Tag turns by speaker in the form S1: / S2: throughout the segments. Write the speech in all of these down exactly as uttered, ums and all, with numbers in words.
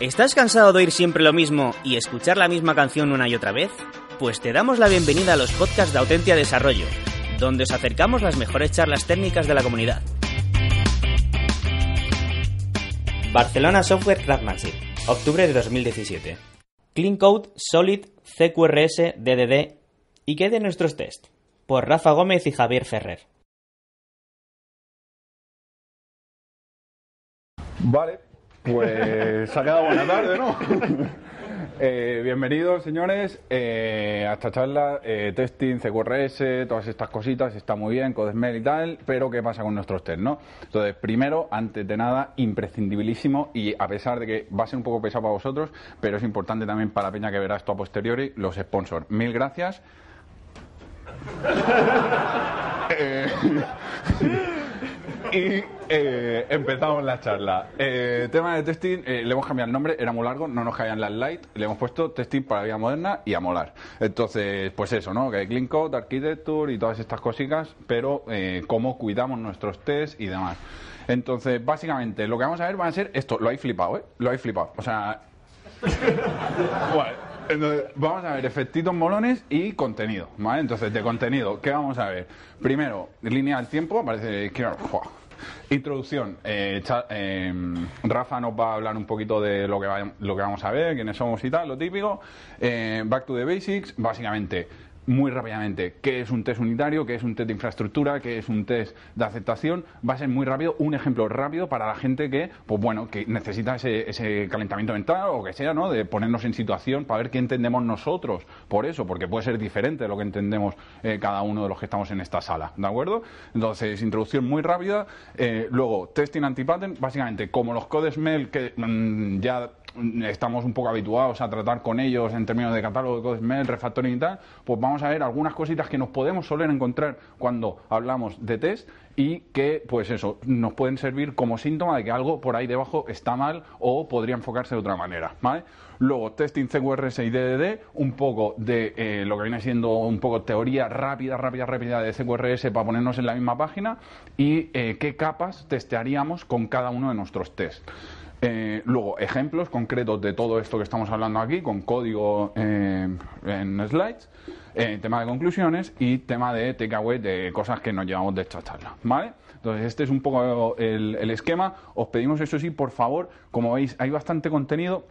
S1: ¿Estás cansado de oír siempre lo mismo y escuchar la misma canción una y otra vez? Pues te damos la bienvenida a los podcasts de Autentia Desarrollo, donde os acercamos las mejores charlas técnicas de la comunidad. Barcelona Software Craftsmanship, octubre de dos mil diecisiete. Clean Code, Solid, C Q R S, D D D. ¿Y qué de nuestros test? Por Rafa Gómez y Javier Ferrer.
S2: Vale, pues se ha quedado buena tarde, ¿no? eh, bienvenidos, señores, eh, a esta charla, eh, testing, C Q R S, todas estas cositas, está muy bien, CodeSmell y tal, pero ¿qué pasa con nuestros test, no? Entonces, primero, antes de nada, imprescindibilísimo, y a pesar de que va a ser un poco pesado para vosotros, pero es importante también para la peña que verá esto a posteriori, los sponsors. Mil gracias. eh... Y eh, empezamos la charla. Eh, tema de testing, eh, le hemos cambiado el nombre, era muy largo, no nos caían las light, le hemos puesto testing para la vida moderna y a molar. Entonces, pues eso, ¿no? Que Clean Code, Architecture y todas estas cositas, pero eh, cómo cuidamos nuestros tests y demás. Entonces, básicamente, lo que vamos a ver va a ser esto. Lo habéis flipado, ¿eh? Lo habéis flipado. O sea... Vale. Entonces, vamos a ver efectitos molones y contenido, ¿vale? Entonces, de contenido, ¿qué vamos a ver? Primero, línea del tiempo, parece que... Introducción. Eh, cha, eh, Rafa nos va a hablar un poquito de lo que, va, lo que vamos a ver, quiénes somos y tal, lo típico. Eh, back to the basics, básicamente... Muy rápidamente, ¿qué es un test unitario? ¿Qué es un test de infraestructura? ¿Qué es un test de aceptación? Va a ser muy rápido, un ejemplo rápido para la gente que, pues bueno, que necesita ese, ese calentamiento mental o que sea, ¿no? De ponernos en situación para ver qué entendemos nosotros por eso, porque puede ser diferente de lo que entendemos eh, cada uno de los que estamos en esta sala, ¿de acuerdo? Entonces, introducción muy rápida. Eh, luego, testing anti-pattern, básicamente, como los CodeSmell que mmm, ya... estamos un poco habituados a tratar con ellos en términos de catálogo de CodeSmell, refactoring y tal, pues vamos a ver algunas cositas que nos podemos soler encontrar cuando hablamos de test y que, pues eso, nos pueden servir como síntoma de que algo por ahí debajo está mal o podría enfocarse de otra manera, ¿vale? Luego, testing C Q R S y D D D, un poco de eh, lo que viene siendo un poco teoría rápida, rápida, rápida de C Q R S para ponernos en la misma página y eh, qué capas testearíamos con cada uno de nuestros tests. Eh, luego, ejemplos concretos de todo esto que estamos hablando aquí, con código eh, en slides, eh, tema de conclusiones y tema de takeaway de cosas que nos llevamos de esta charla, ¿vale? Entonces, este es un poco el, el esquema. Os pedimos, eso sí, por favor, como veis, hay bastante contenido.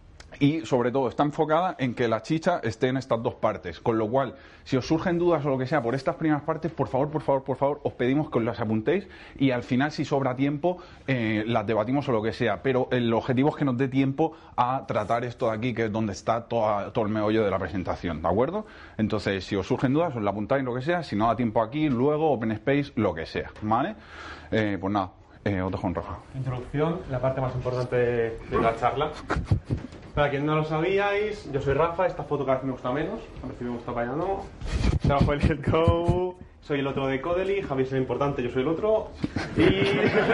S2: Y sobre todo está enfocada en que la chicha esté en estas dos partes, con lo cual si os surgen dudas o lo que sea por estas primeras partes, por favor, por favor, por favor, os pedimos que os las apuntéis y al final, si sobra tiempo, eh, las debatimos o lo que sea, pero el objetivo es que nos dé tiempo a tratar esto de aquí, que es donde está toda, todo el meollo de la presentación, ¿de acuerdo? Entonces, si os surgen dudas, os la apuntáis, lo que sea, si no da tiempo aquí, luego Open Space, lo que sea, ¿vale? Eh, pues nada, eh, os dejo en Rafa.
S3: Introducción, la parte más importante de, de la charla. Para quien no lo sabíais, yo soy Rafa, esta foto cada vez me gusta menos, a ver si me gusta para allá no. Trabajo en Let's Go, soy el otro de Codely, Javi es el importante, yo soy el otro. Y...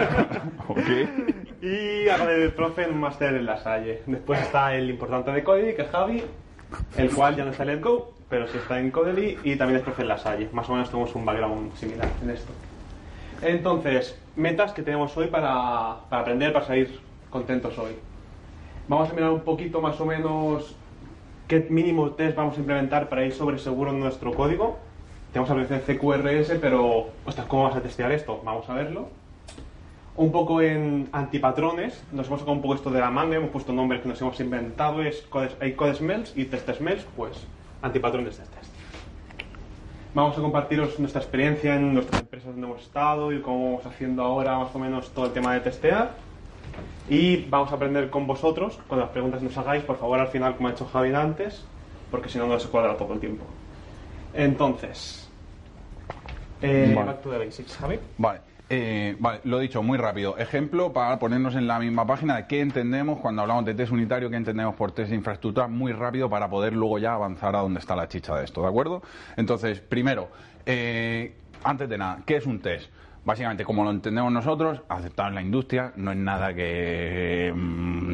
S2: okay.
S3: y hago de profe en un máster en La Salle. Después está el importante de Codely, que es Javi, el cual ya no está en Let's Go, pero sí está en Codely y también es profe en La Salle. Más o menos tenemos un background similar en esto. Entonces, metas que tenemos hoy para, para aprender, para salir contentos hoy. Vamos a mirar un poquito más o menos qué mínimo test vamos a implementar para ir sobre seguro en nuestro código. Tenemos la versión C Q R S, pero, ostras, ¿cómo vas a testear esto? Vamos a verlo. Un poco en antipatrones, nos hemos sacado un poco esto de la manga, hemos puesto nombres que nos hemos inventado, es code, hay CodeSmells y TestSmells, pues antipatrones de test. Vamos a compartiros nuestra experiencia en nuestras empresas donde hemos estado y cómo vamos haciendo ahora más o menos todo el tema de testear. Y vamos a aprender con vosotros, con las preguntas que nos hagáis, por favor, al final, como ha hecho Javi antes, porque si no, no se cuadra todo el tiempo. Entonces, eh,
S2: vale.
S3: Back to the basics, Javi.
S2: Vale. Eh, vale, lo dicho, muy rápido. Ejemplo para ponernos en la misma página de qué entendemos cuando hablamos de test unitario, qué entendemos por test de infraestructura, muy rápido para poder luego ya avanzar a donde está la chicha de esto, ¿de acuerdo? Entonces, primero, eh, antes de nada, ¿qué es un test? Básicamente, como lo entendemos nosotros, aceptado en la industria, no es nada que mmm,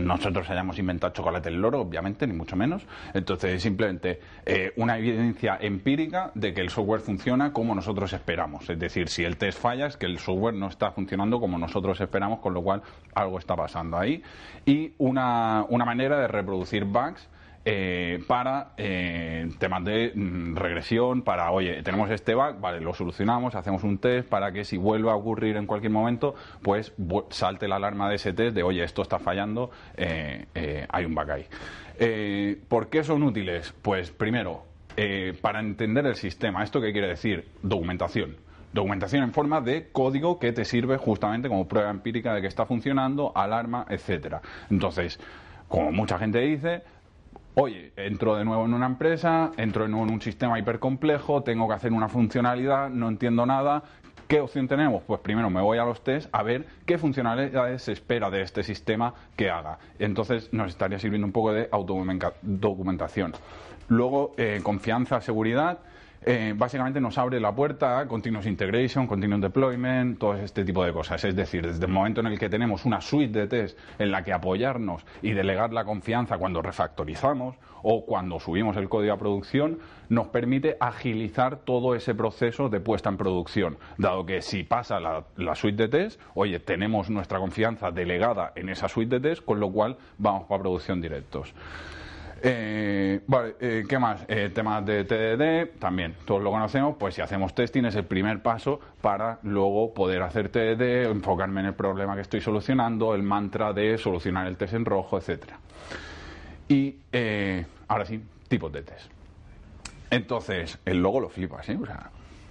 S2: nosotros hayamos inventado chocolate el loro, obviamente, ni mucho menos. Entonces, simplemente eh, una evidencia empírica de que el software funciona como nosotros esperamos. Es decir, si el test falla, es que el software no está funcionando como nosotros esperamos, con lo cual algo está pasando ahí. Y una, una manera de reproducir bugs Eh, para eh, temas de mm, regresión, para, oye, tenemos este bug, vale, lo solucionamos, hacemos un test para que si vuelva a ocurrir en cualquier momento, pues salte la alarma de ese test de, oye, esto está fallando, eh, eh, hay un bug ahí. Eh, ¿Por qué son útiles? Pues primero, eh, para entender el sistema. ¿Esto qué quiere decir? Documentación. Documentación en forma de código que te sirve justamente como prueba empírica de que está funcionando, alarma, etcétera. Entonces, como mucha gente dice, oye, entro de nuevo en una empresa, entro de nuevo en un sistema hipercomplejo, tengo que hacer una funcionalidad, no entiendo nada. ¿Qué opción tenemos? Pues primero me voy a los tests a ver qué funcionalidades se espera de este sistema que haga. Entonces nos estaría sirviendo un poco de autodocumentación. Luego, eh, confianza, seguridad. Eh, básicamente nos abre la puerta a Continuous Integration, Continuous Deployment, todo este tipo de cosas. Es decir, desde el momento en el que tenemos una suite de test en la que apoyarnos y delegar la confianza cuando refactorizamos o cuando subimos el código a producción, nos permite agilizar todo ese proceso de puesta en producción. Dado que si pasa la, la suite de test, oye, tenemos nuestra confianza delegada en esa suite de test, con lo cual vamos para producción directos. Eh, vale, eh, ¿qué más? Eh, temas de T D D, también todos lo conocemos. Pues si hacemos testing es el primer paso para luego poder hacer T D D, enfocarme en el problema que estoy solucionando, el mantra de solucionar el test en rojo, etcétera. Y eh, ahora sí, tipos de test. Entonces, el logo lo flipas, ¿eh? O sea,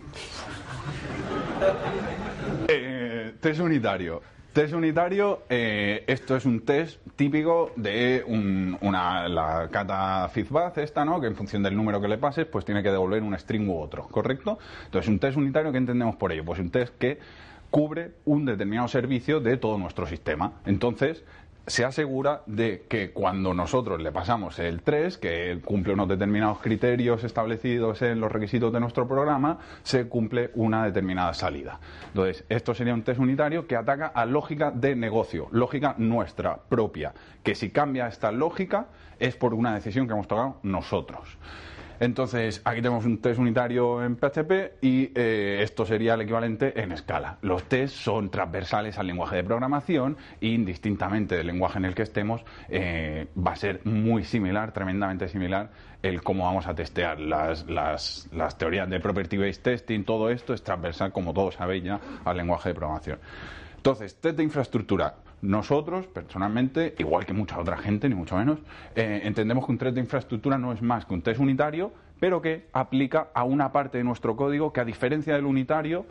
S2: eh, test unitario. Test unitario, eh, esto es un test típico de un, una, la cata feedback esta, ¿no? Que en función del número que le pases, pues tiene que devolver un string u otro, ¿correcto? Entonces, un test unitario, ¿qué entendemos por ello? Pues un test que cubre un determinado servicio de todo nuestro sistema. Entonces, se asegura de que cuando nosotros le pasamos el tres, que cumple unos determinados criterios establecidos en los requisitos de nuestro programa, se cumple una determinada salida. Entonces, esto sería un test unitario que ataca a lógica de negocio, lógica nuestra propia, que si cambia esta lógica es por una decisión que hemos tomado nosotros. Entonces, aquí tenemos un test unitario en P H P y eh, esto sería el equivalente en Scala. Los tests son transversales al lenguaje de programación e indistintamente del lenguaje en el que estemos, eh, va a ser muy similar, tremendamente similar, el cómo vamos a testear. Las, las, las teorías de Property-Based Testing, todo esto es transversal, como todos sabéis ya, al lenguaje de programación. Entonces, test de infraestructura. Nosotros, personalmente, igual que mucha otra gente, ni mucho menos, eh, entendemos que un test de infraestructura no es más que un test unitario, pero que aplica a una parte de nuestro código que, a diferencia del unitario,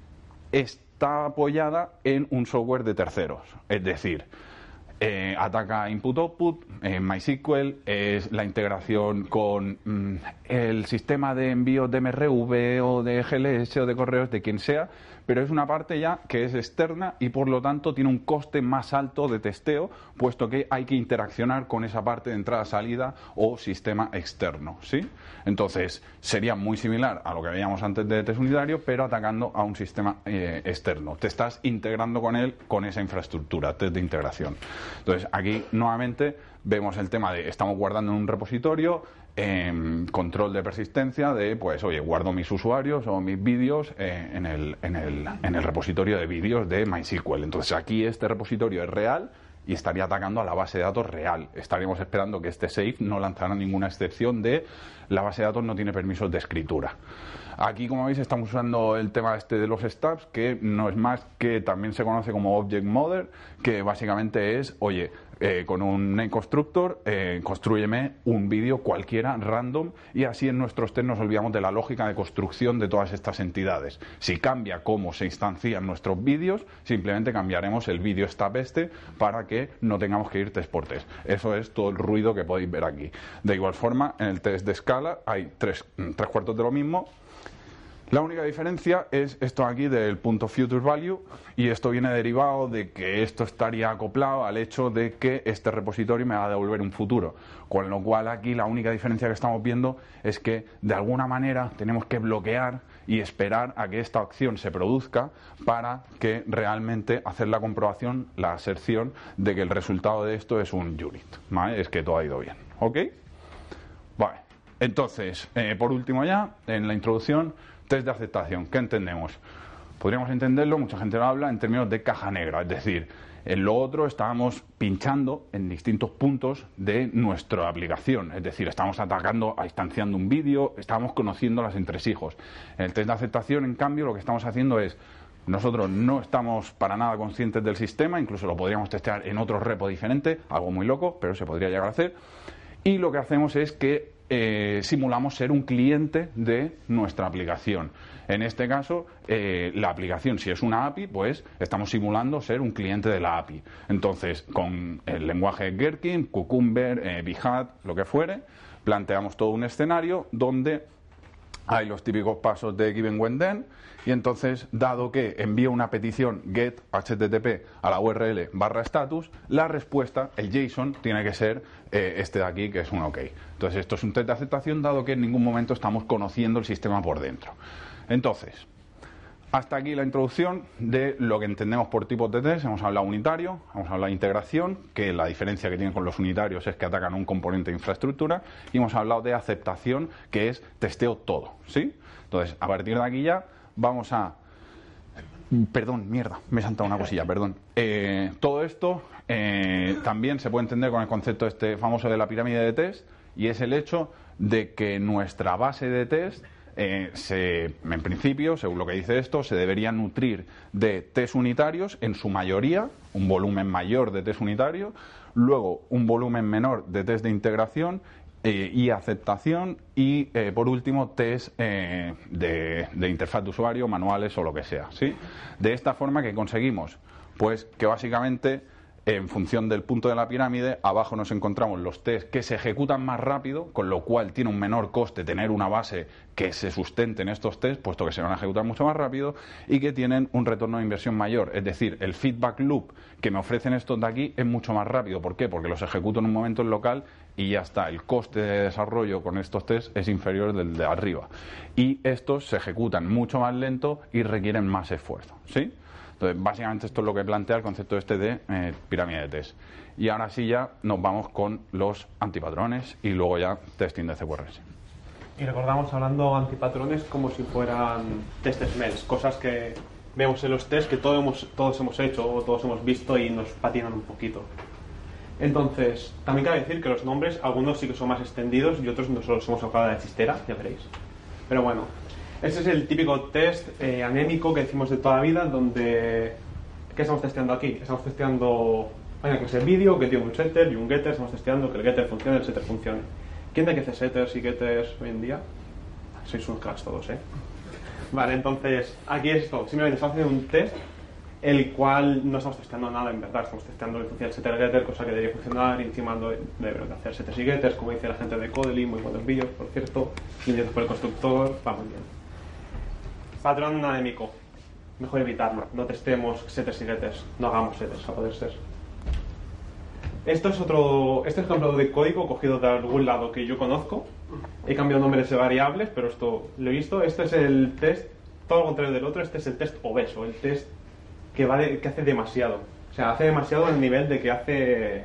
S2: está apoyada en un software de terceros. Es decir, eh, ataca input-output, eh, MySQL, es la integración con mm, el sistema de envío de M R V o de G L S o de correos de quien sea, pero es una parte ya que es externa y por lo tanto tiene un coste más alto de testeo, puesto que hay que interaccionar con esa parte de entrada-salida o sistema externo, ¿sí? Entonces, sería muy similar a lo que veíamos antes de test unitario, pero atacando a un sistema eh, externo. Te estás integrando con él, con esa infraestructura, test de integración. Entonces, aquí nuevamente vemos el tema de estamos guardando en un repositorio, eh, control de persistencia de, pues, oye, guardo mis usuarios o mis vídeos eh, en, el, en, el, en el repositorio de vídeos de MySQL. Entonces, aquí este repositorio es real y estaría atacando a la base de datos real. Estaríamos esperando que este safe no lanzara ninguna excepción de la base de datos no tiene permisos de escritura. Aquí, como veis, estamos usando el tema este de los stubs, que no es más que también se conoce como Object Model, que básicamente es, oye, eh, con un name constructor, eh, construyeme un vídeo cualquiera, random, y así en nuestros test nos olvidamos de la lógica de construcción de todas estas entidades. Si cambia cómo se instancian nuestros vídeos, simplemente cambiaremos el vídeo stub este para que no tengamos que ir test por test. Eso es todo el ruido que podéis ver aquí. De igual forma, en el test de Scala hay tres, tres cuartos de lo mismo. La única diferencia es esto aquí del punto future value, y esto viene derivado de que esto estaría acoplado al hecho de que este repositorio me va a devolver un futuro, con lo cual aquí la única diferencia que estamos viendo es que de alguna manera tenemos que bloquear y esperar a que esta acción se produzca para que realmente hacer la comprobación, la aserción de que el resultado de esto es un unit, ¿vale? Es que todo ha ido bien, ¿ok? Vale, entonces, eh, por último ya, en la introducción, test de aceptación. ¿Qué entendemos? Podríamos entenderlo, mucha gente lo habla, en términos de caja negra, es decir, en lo otro estábamos pinchando en distintos puntos de nuestra aplicación, es decir, estamos atacando, instanciando un vídeo, estamos conociendo los entresijos. En el test de aceptación, en cambio, lo que estamos haciendo es, nosotros no estamos para nada conscientes del sistema, incluso lo podríamos testear en otro repo diferente, algo muy loco, pero se podría llegar a hacer, y lo que hacemos es que eh, simulamos ser un cliente de nuestra aplicación. En este caso, eh, la aplicación, si es una A P I, pues estamos simulando ser un cliente de la A P I. Entonces, con el lenguaje Gherkin, Cucumber, eh, Behat, lo que fuere, planteamos todo un escenario donde hay los típicos pasos de given when then, y entonces, dado que envío una petición get http a la U R L barra status, la respuesta, el JSON, tiene que ser eh, este de aquí, que es un OK. Entonces, esto es un test de aceptación, dado que en ningún momento estamos conociendo el sistema por dentro. Entonces, hasta aquí la introducción de lo que entendemos por tipos de test. Hemos hablado unitario, hemos hablado de integración, que la diferencia que tienen con los unitarios es que atacan un componente de infraestructura, y hemos hablado de aceptación, que es testeo todo, ¿sí? Entonces, a partir de aquí ya vamos a... Perdón, mierda, me he saltado una cosilla, perdón. Eh, todo esto eh, también se puede entender con el concepto este famoso de la pirámide de test, y es el hecho de que nuestra base de test Eh, se, en principio, según lo que dice esto, se debería nutrir de test unitarios, en su mayoría, un volumen mayor de test unitario, luego un volumen menor de test de integración eh, y aceptación, y eh, por último test eh, de, de interfaz de usuario, manuales o lo que sea, ¿sí? De esta forma que conseguimos, pues, que básicamente, en función del punto de la pirámide, abajo nos encontramos los test que se ejecutan más rápido, con lo cual tiene un menor coste tener una base que se sustente en estos test, puesto que se van a ejecutar mucho más rápido, y que tienen un retorno de inversión mayor. Es decir, el feedback loop que me ofrecen estos de aquí es mucho más rápido. ¿Por qué? Porque los ejecuto en un momento en local y ya está. El coste de desarrollo con estos test es inferior del de arriba. Y estos se ejecutan mucho más lento y requieren más esfuerzo, ¿sí? Entonces, básicamente esto es lo que plantea el concepto este de eh, pirámide de test. Y ahora sí ya nos vamos con los antipatrones y luego ya testing de C Q R S.
S3: Y recordamos hablando antipatrones como si fueran test smells, cosas que vemos en los tests que todos hemos, todos hemos hecho o todos hemos visto y nos patinan un poquito. Entonces, también cabe decir que los nombres, algunos sí que son más extendidos y otros no solo los hemos sacado de la chistera, ya veréis. Pero bueno, este es el típico test eh, anémico que decimos de toda la vida, donde... ¿Qué estamos testeando aquí? Estamos testeando... Hay una clase de vídeo que tiene un setter y un getter, estamos testeando que el getter funcione y el setter funcione. ¿Quién de que hace setters y getters hoy en día? Sois unos cracks todos, ¿eh? Vale, entonces, aquí es esto. Simplemente estamos haciendo un test, el cual no estamos testeando nada en verdad. Estamos testeando que funciona el setter getter, cosa que debería funcionar, y encima deberíamos de hacer setters y getters, como dice la gente de Codely, muy buenos vídeos, por cierto, limpiados por el constructor, va muy bien. Patrón anémico. Mejor evitarlo. No testemos setters y getters. No hagamos setters, a poder ser. Esto es otro... Este es un ejemplo de código cogido de algún lado que yo conozco. He cambiado nombres de variables, pero esto lo he visto. Este es el test, todo lo contrario del otro. Este es el test obeso, el test que, va de, que hace demasiado. O sea, hace demasiado en el nivel de que hace...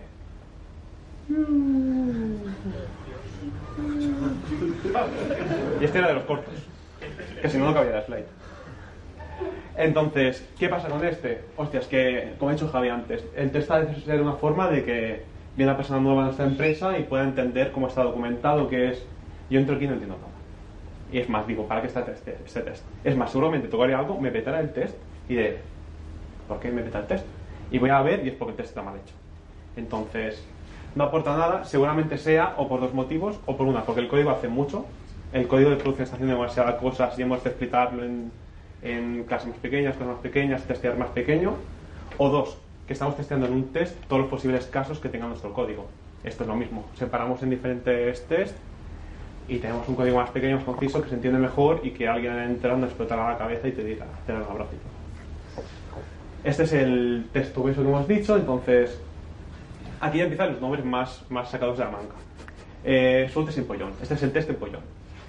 S3: Y este era de los cortos, que si no, no cabía la slide. Entonces, ¿qué pasa con este? Hostias, que, como ha dicho Javi antes, el test ha de ser una forma de que viene una persona nueva a nuestra empresa y pueda entender cómo está documentado, que es... Yo entro aquí y no entiendo nada. Y es más, digo, ¿para qué está este, este test? Es más, seguramente tocaría algo, me petará el test y de... ¿Por qué me peta el test? Y voy a ver y es porque el test está mal hecho. Entonces, no aporta nada, seguramente sea o por dos motivos o por una, porque el código hace mucho, el código de producción está haciendo demasiadas cosas y hemos de explicarlo en... en clases más pequeñas, cosas más pequeñas, testear más pequeño, o dos, que estamos testeando en un test todos los posibles casos que tenga nuestro código. Esto es lo mismo, separamos en diferentes tests y tenemos un código más pequeño, más conciso, que se entiende mejor y que alguien entrando explotará la cabeza y te dirá, te dará un abracito. Este es el test obeso que hemos dicho. Entonces aquí ya empiezan los nombres más, más sacados de la manga. Eh, es un test empollón, este es el test empollón.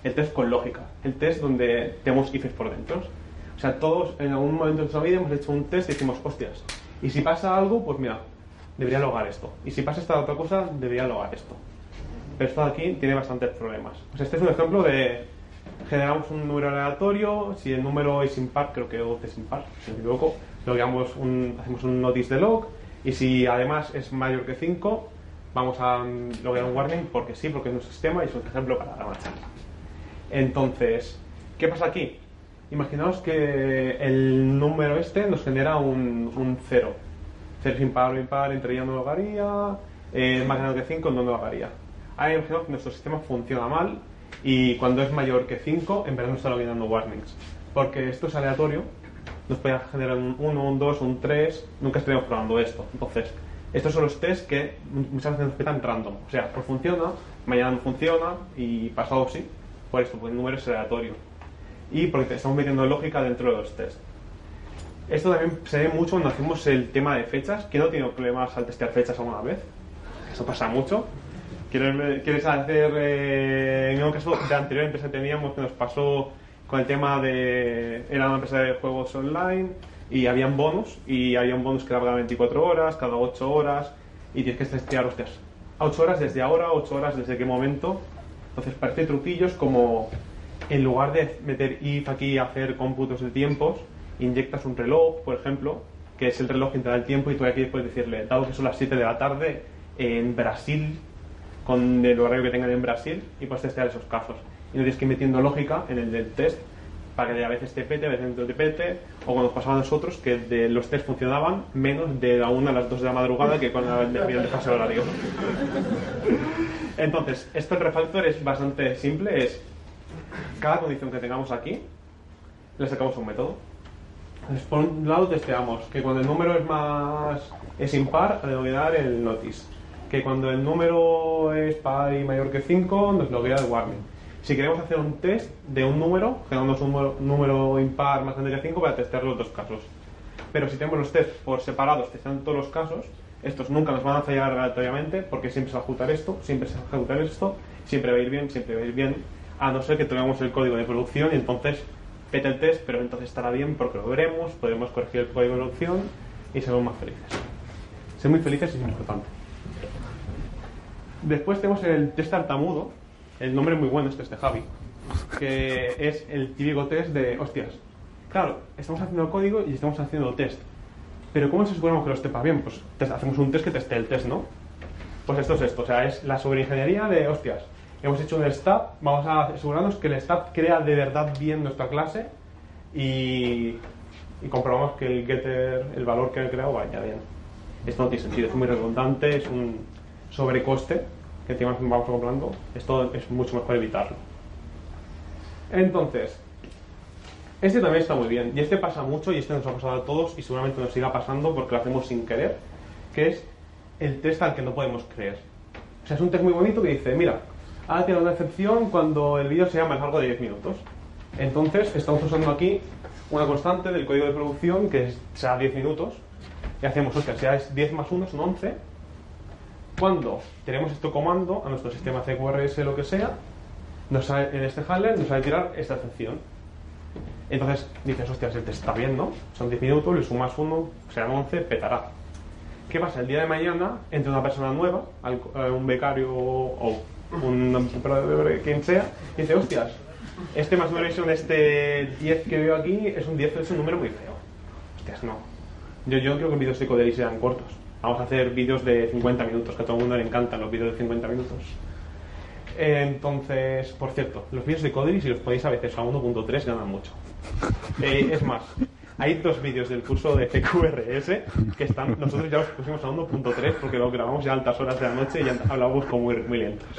S3: el test con lógica, el test donde tenemos ifs por dentro. O sea, todos en algún momento de nuestra vida hemos hecho un test y decimos, hostias, y si pasa algo, pues mira, debería logar esto. Y si pasa esta otra cosa, debería logar esto. Pero esto de aquí tiene bastantes problemas. Pues este es un ejemplo de generamos un número aleatorio, si el número es impar, creo que es impar, si no me equivoco, logamos un, hacemos un notice de log, y si además es mayor que cinco, vamos a lograr un warning porque sí, porque es un sistema y es un ejemplo para una charla. Entonces, ¿qué pasa aquí? Imaginaos que el número este nos genera un, un cero. cero es impar o impar, entre ya no logaría, eh, más grande que cinco no logaría. Ahora imaginaos que nuestro sistema funciona mal y cuando es mayor que cinco, en verdad no está logrando warnings. Porque esto es aleatorio, nos puede generar un uno, un dos, un tres, nunca estaríamos probando esto. Entonces, estos son los tests que muchas veces nos petan random. O sea, pues funciona, mañana no funciona y pasado sí. Por esto, porque el número es aleatorio. Y porque estamos metiendo lógica dentro de los tests. Esto también se ve mucho cuando hacemos el tema de fechas. ¿Quién no tiene problemas al testear fechas alguna vez? Eso pasa mucho. ¿Quieres, quieres hacer... Eh, en un caso de anterior empresa teníamos que nos pasó con el tema de... Era una empresa de juegos online y habían bonus. Y había un bonus que daba cada veinticuatro horas, cada ocho horas. Y tienes que testear, hostias, ocho horas desde ahora, ocho horas desde qué momento. Entonces parece truquillos como... En lugar de meter if aquí y hacer cómputos de tiempos, inyectas un reloj, por ejemplo, que es el reloj que te da el tiempo y tú aquí puedes decirle, dado que son las siete de la tarde en Brasil, con el horario que tengan en Brasil, y puedes testear esos casos. Y no tienes que ir metiendo lógica en el del test para que a veces te pete, a veces no te pete, o cuando nos pasaba a nosotros que de los tests funcionaban menos de la una a las dos de la madrugada que cuando había el fase horario. Entonces, esto el refactor es bastante simple, es cada condición que tengamos aquí le sacamos un método. Entonces, por un lado testeamos que cuando el número es más es impar, le voy a dar el notice, que cuando el número es par y mayor que cinco nos lo voy a dar el warning. Si queremos hacer un test de un número, generamos un número, número impar más grande que cinco para testear los dos casos. Pero si tenemos los tests por separados testeando todos los casos, estos nunca nos van a fallar aleatoriamente porque siempre se va a ejecutar esto, siempre se va a ejecutar esto, siempre va a ir bien, siempre va a ir bien, a no ser que tengamos el código de producción y entonces pete el test, pero entonces estará bien porque lo veremos, podremos corregir el código de producción y seremos más felices. Ser muy felices es importante. Después tenemos el test tartamudo, el nombre es muy bueno, este es de Javi, que es el típico test de, hostias, claro, estamos haciendo el código y estamos haciendo el test, pero ¿cómo nos aseguramos que lo sepa bien? Pues test, hacemos un test que teste el test, ¿no? Pues esto es esto, o sea, es la sobreingeniería de, hostias, hemos hecho un stat, vamos a asegurarnos que el stat crea de verdad bien nuestra clase y, y comprobamos que el getter, el valor que ha creado vaya bien. Esto no tiene sentido, es muy redundante, es un sobrecoste que encima vamos comprando, esto es mucho mejor evitarlo. Entonces, este también está muy bien, y este pasa mucho, y este nos ha pasado a todos, y seguramente nos siga pasando porque lo hacemos sin querer, que es el test al que no podemos creer. O sea, es un test muy bonito que dice, mira, ahora tiene una excepción cuando el vídeo sea más largo de diez minutos. Entonces, estamos usando aquí una constante del código de producción que sea diez minutos, y hacemos, o sea, si es diez más uno son once. Cuando tenemos este comando a nuestro sistema C Q R S, lo que sea, nos sale, en este handler nos sale tirar esta excepción. Entonces dices, hostias, el test está bien, ¿no? Son diez minutos, le sumas uno, serán once, petará. ¿Qué pasa? El día de mañana entre una persona nueva, un becario o un quien sea, y dice, hostias, este mass duration, este diez que veo aquí, es un diez, es un número muy feo. Hostias, no. Yo, yo creo que vídeos de Codely sean cortos. Vamos a hacer vídeos de cincuenta minutos, que a todo el mundo le encantan los vídeos de cincuenta minutos. Entonces, por cierto, los vídeos de Codely, si los ponéis a veces a uno punto tres, ganan mucho. Eh, es más, hay dos vídeos del curso de C Q R S que están, nosotros ya los pusimos a uno punto tres porque lo grabamos ya a altas horas de la noche y ya hablábamos como muy, muy lentos.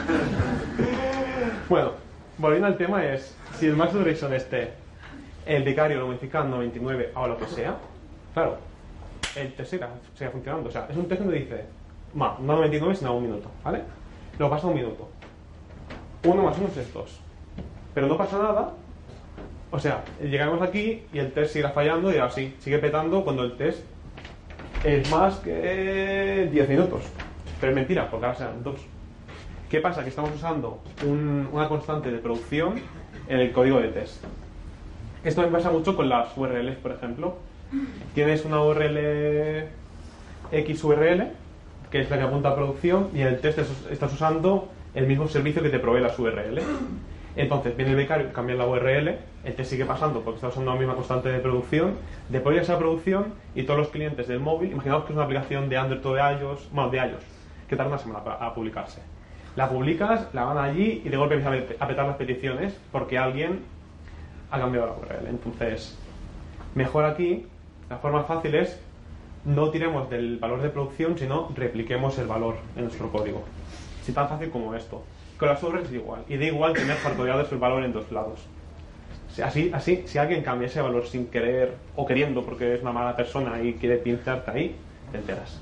S3: Bueno, volviendo al tema es, si el max duration este, el becario lo modifica al noventa y nueve o lo que sea, claro, el test sigue, sigue funcionando. O sea, es un test que dice, ma, no noventa y nueve sino a un minuto, ¿vale? Lo pasa a un minuto. Uno más uno es dos. Pero no pasa nada. O sea, llegamos aquí y el test sigue fallando y así, sigue petando cuando el test es más que diez minutos. Pero es mentira, porque ahora serán dos. ¿Qué pasa? Que estamos usando un, una constante de producción en el código de test. Esto me pasa mucho con las U R Ls, por ejemplo. Tienes una U R L X U R L, que es la que apunta a producción, y en el test estás usando el mismo servicio que te provee las U R L. Entonces viene el becario, cambia la U R L, el test sigue pasando porque está usando la misma constante de producción, deploya esa producción y todos los clientes del móvil, imaginaos que es una aplicación de Android o de iOS, bueno, de iOS, que tarda una semana a publicarse. La publicas, la van allí y de golpe empiezan a petar las peticiones porque alguien ha cambiado la U R L. Entonces, mejor aquí, la forma fácil es no tiremos del valor de producción, sino repliquemos el valor en nuestro código. Si tan fácil como esto. Con las U R Ls es igual. Y da igual tener factoriados el valor en dos lados. Así, así, si alguien cambia ese valor sin querer o queriendo porque es una mala persona y quiere pincharte ahí, te enteras.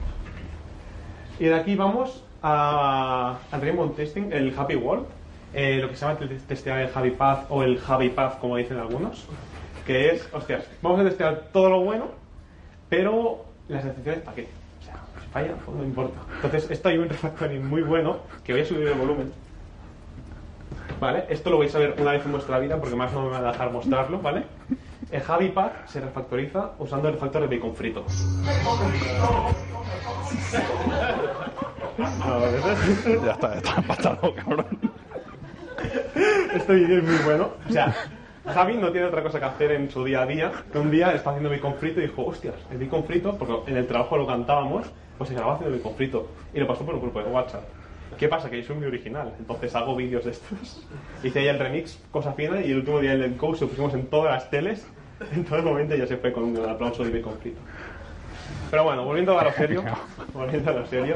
S3: Y de aquí vamos a, al Rainbow Testing, el Happy World, eh, lo que se llama testear el Happy Path o el Happy Path, como dicen algunos, que es, hostias, vamos a testear todo lo bueno, pero las excepciones, ¿para qué? O sea, si falla, pues no importa. Entonces, esto hay un refactoring muy bueno, que voy a subir el volumen. Vale, esto lo vais a ver una vez en vuestra vida, porque más no me van a dejar mostrarlo, ¿vale? El Happy Path se refactoriza usando el refactor de bacon frito.
S2: No, ya está, ya está empatado, cabrón.
S3: Este vídeo es muy bueno. O sea, Javi no tiene otra cosa que hacer en su día a día, que un día está haciendo bacon frito y dijo, hostias, el bacon frito, porque en el trabajo lo cantábamos, pues se grababa haciendo bacon frito. Y lo pasó por un grupo de WhatsApp. ¿Qué pasa? Que yo soy muy original, entonces hago vídeos de estos. Hice ya el remix, cosa fina, y el último día del Encode lo pusimos en todas las teles. En todo el momento ya se fue con un aplauso de bacon frito. Pero bueno, volviendo a lo serio, volviendo a lo serio.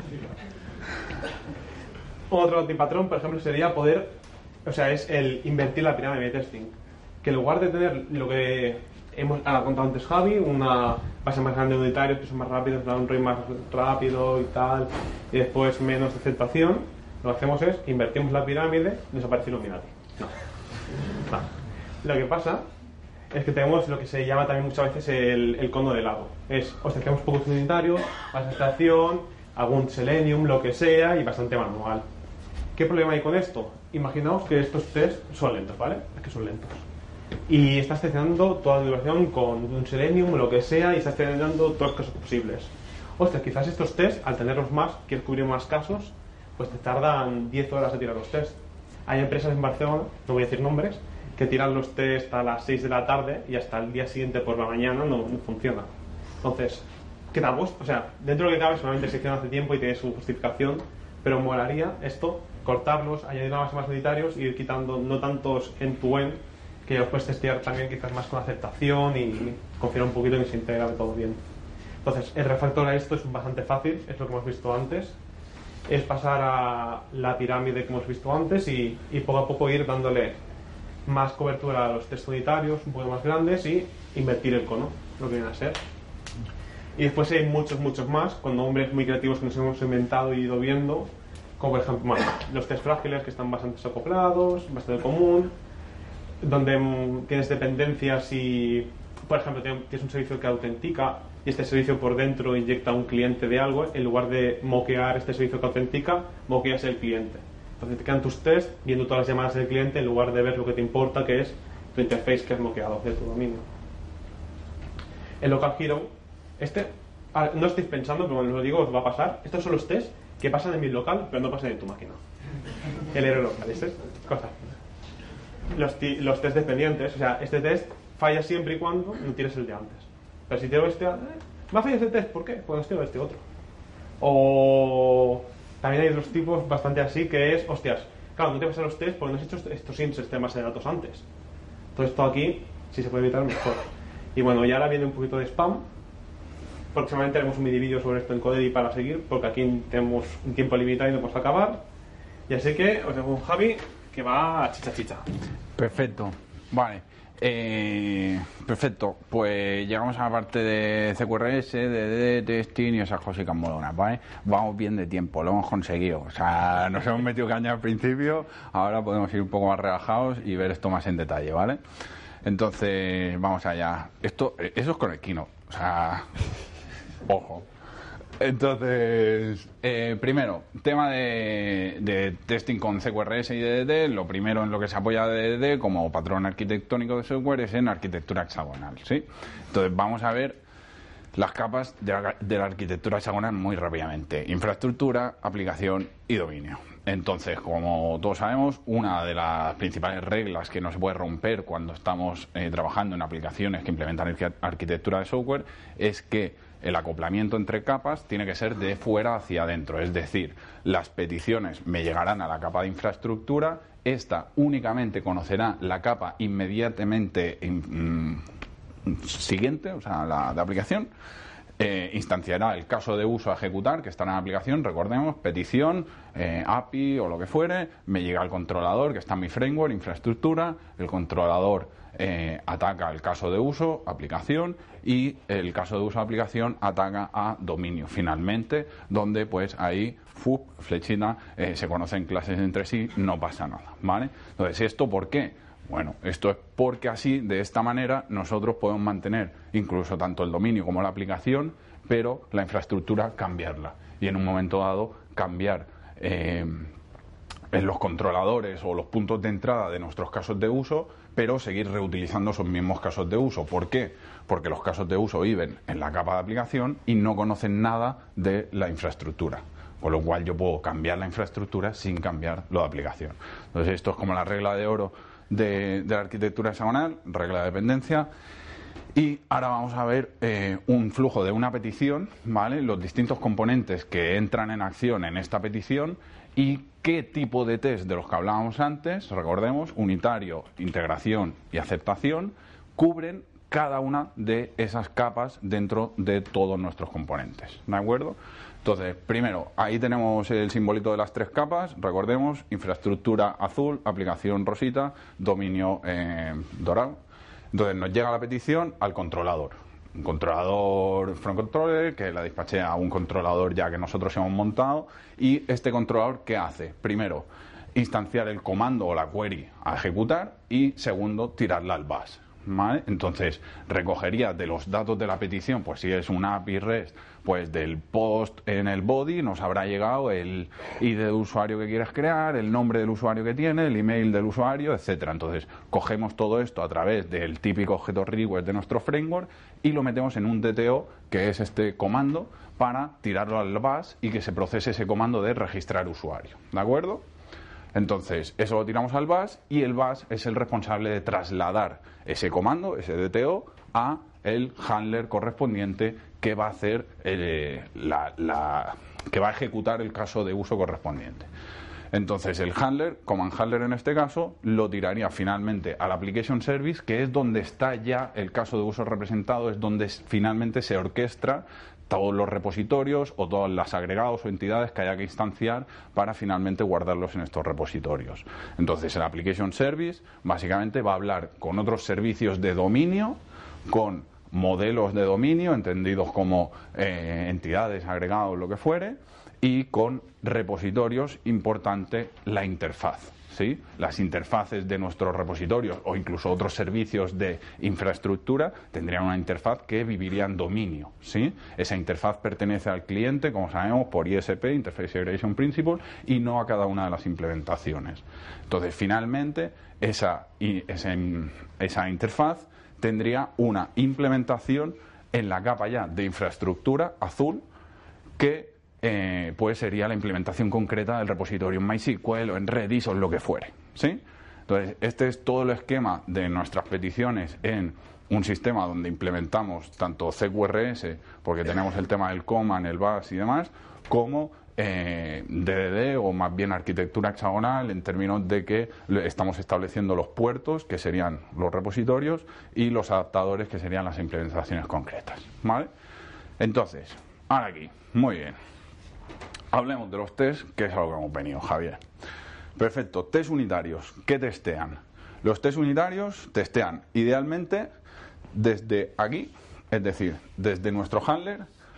S3: Otro antipatrón, por ejemplo, sería poder, o sea, es el invertir la pirámide de testing. Que en lugar de tener lo que hemos ah, contado antes Javi, una base más grande de unitarios que son más rápidos, un rate más rápido y tal, y después menos de aceptación, lo que hacemos es invertimos la pirámide, desaparece Illuminati. No. no. Lo que pasa es que tenemos lo que se llama también muchas veces el, el cono de helado. Es, o sea, tenemos pocos unitarios, más aceptación, algún Selenium, lo que sea, y bastante manual. ¿Qué problema hay con esto? Imaginaos que estos test son lentos, ¿vale? Es que son lentos. Y estás testeando toda la duración con un Selenium, lo que sea, y estás testeando todos los casos posibles. Ostras, quizás estos tests, al tenerlos más, quieres cubrir más casos, pues te tardan diez horas a tirar los tests. Hay empresas en Barcelona, no voy a decir nombres, que tiran los tests a las seis de la tarde y hasta el día siguiente por la mañana no, no funciona. Entonces, ¿qué tal vos? O sea, dentro de lo que cabe, solamente se hicieron hace tiempo y tiene su justificación, pero molaría esto, cortarlos, añadir una base más unitarios y ir quitando no tantos end-to-end, que los puedes testear también quizás más con aceptación y confiar un poquito en que se integra de todo bien. Entonces, el refactor a esto es bastante fácil, es lo que hemos visto antes. Es pasar a la pirámide que hemos visto antes y, y poco a poco ir dándole más cobertura a los test unitarios, un poco más grandes, y invertir el cono, lo que viene a ser. Y después hay muchos, muchos más, con nombres muy creativos que nos hemos inventado y ido viendo, como por ejemplo, bueno, los test frágiles, que están bastante acoplados, bastante común, donde mmm, tienes dependencias y, por ejemplo, tienes un servicio que autentica y este servicio por dentro inyecta un cliente de algo, en lugar de moquear este servicio que autentica, moqueas el cliente. Entonces te quedan tus tests viendo todas las llamadas del cliente en lugar de ver lo que te importa, que es tu interface que has moqueado de tu dominio. El Local Hero, este, no estáis pensando, pero cuando os lo digo os va a pasar. Estos son los tests que pasan en mi local, pero no pasan en tu máquina. El héroe local, este es cosa. Los, los test dependientes, o sea, este test falla siempre y cuando no tires el de antes. Pero si tiro este, eh, me ha fallado este test, ¿por qué? Pues no tiro este otro. O también hay otros tipos bastante así, que es, hostias, claro, no te pasan los test porque no has hecho estos insets de base de datos antes. Entonces esto aquí, si se puede evitar, mejor. Y bueno, y ahora viene un poquito de spam. Próximamente haremos un mini vídeo sobre esto en Codedy para seguir, porque aquí tenemos un tiempo limitado y no podemos acabar. Y así que os dejo con Javi, que va a chicha chicha.
S2: Perfecto, vale. Eh, perfecto, pues llegamos a la parte de C Q R S, de D D testing y esas cositas molonas, ¿vale? Vamos bien de tiempo, lo hemos conseguido. O sea, nos hemos metido caña al principio, ahora podemos ir un poco más relajados y ver esto más en detalle, ¿vale? Entonces, vamos allá. Esto, eso es con el Keynote, o sea, ojo. Entonces, eh, primero, tema de, de testing con C Q R S y D D D. Lo primero en lo que se apoya D D D como patrón arquitectónico de software es en arquitectura hexagonal, ¿sí? Entonces, vamos a ver las capas de la, de la arquitectura hexagonal muy rápidamente. Infraestructura, aplicación y dominio. Entonces, como todos sabemos, una de las principales reglas que no se puede romper cuando estamos eh, trabajando en aplicaciones que implementan arqu- arquitectura de software es que el acoplamiento entre capas tiene que ser de fuera hacia adentro. Es decir, las peticiones me llegarán a la capa de infraestructura, esta únicamente conocerá la capa inmediatamente in, mm, siguiente, o sea, la de aplicación. Eh, instanciará el caso de uso a ejecutar que está en la aplicación, recordemos, petición, eh, A P I o lo que fuere, me llega al controlador que está en mi framework, infraestructura, el controlador eh, ataca el caso de uso, aplicación, y el caso de uso aplicación ataca a dominio finalmente, donde pues ahí F U P, flechita, eh, se conocen clases entre sí, no pasa nada, ¿vale? Entonces, ¿esto por qué? Bueno, esto es porque así, de esta manera, nosotros podemos mantener incluso tanto el dominio como la aplicación, pero la infraestructura cambiarla. Y en un momento dado, cambiar eh, en los controladores o los puntos de entrada de nuestros casos de uso, pero seguir reutilizando esos mismos casos de uso. ¿Por qué? Porque los casos de uso viven en la capa de aplicación y no conocen nada de la infraestructura. Con lo cual yo puedo cambiar la infraestructura sin cambiar lo de aplicación. Entonces, esto es como la regla de oro De, de la arquitectura hexagonal, regla de dependencia. Y ahora vamos a ver eh, un flujo de una petición, ¿vale? Los distintos componentes que entran en acción en esta petición y qué tipo de test de los que hablábamos antes, recordemos, unitario, integración y aceptación, cubren cada una de esas capas dentro de todos nuestros componentes, ¿de acuerdo? Entonces, primero, ahí tenemos el simbolito de las tres capas, recordemos, infraestructura azul, aplicación rosita, dominio eh, dorado. Entonces, nos llega la petición al controlador. Un controlador front controller que la despachea a un controlador ya que nosotros hemos montado. Y este controlador, ¿qué hace? Primero, instanciar el comando o la query a ejecutar y, segundo, tirarla al bus. ¿Vale? Entonces recogería de los datos de la petición, pues si es una A P I REST, pues del post en el body nos habrá llegado el I D de usuario que quieres crear, el nombre del usuario que tiene, el email del usuario, etcétera. Entonces cogemos todo esto a través del típico objeto request de nuestro framework y lo metemos en un D T O, que es este comando, para tirarlo al bus y que se procese ese comando de registrar usuario, ¿de acuerdo? Entonces, eso lo tiramos al bus y el bus es el responsable de trasladar ese comando, ese D T O, a el handler correspondiente que va a hacer eh, la, la, que va a ejecutar el caso de uso correspondiente. Entonces, el handler, command handler en este caso, lo tiraría finalmente al application service, que es donde está ya el caso de uso representado, es donde finalmente se orquestra todos los repositorios o todos los agregados o entidades que haya que instanciar para finalmente guardarlos en estos repositorios. Entonces, el application service básicamente va a hablar con otros servicios de dominio, con modelos de dominio entendidos como eh, entidades, agregados, lo que fuere, y con repositorios, importante, la interfaz. ¿Sí? Las interfaces de nuestros repositorios o incluso otros servicios de infraestructura tendrían una interfaz que viviría en dominio, ¿sí? Esa interfaz pertenece al cliente, como sabemos, por I S P, Interface Segregation Principle, y no a cada una de las implementaciones. Entonces, finalmente, esa, esa, esa interfaz tendría una implementación en la capa ya de infraestructura azul que Eh, pues sería la implementación concreta del repositorio en MySQL o en Redis o en lo que fuere, ¿sí? Entonces, este es todo el esquema de nuestras peticiones en un sistema donde implementamos tanto C Q R S, porque tenemos el tema del command, el bus y demás, como eh, D D D o más bien arquitectura hexagonal en términos de que estamos estableciendo los puertos, que serían los repositorios, y los adaptadores, que serían las implementaciones concretas, ¿vale? Entonces, ahora aquí, muy bien. Hablemos de los tests, que es a lo que hemos venido, Javier. Perfecto, test unitarios. ¿Qué testean? Los test unitarios testean idealmente desde aquí, es decir, desde nuestro handler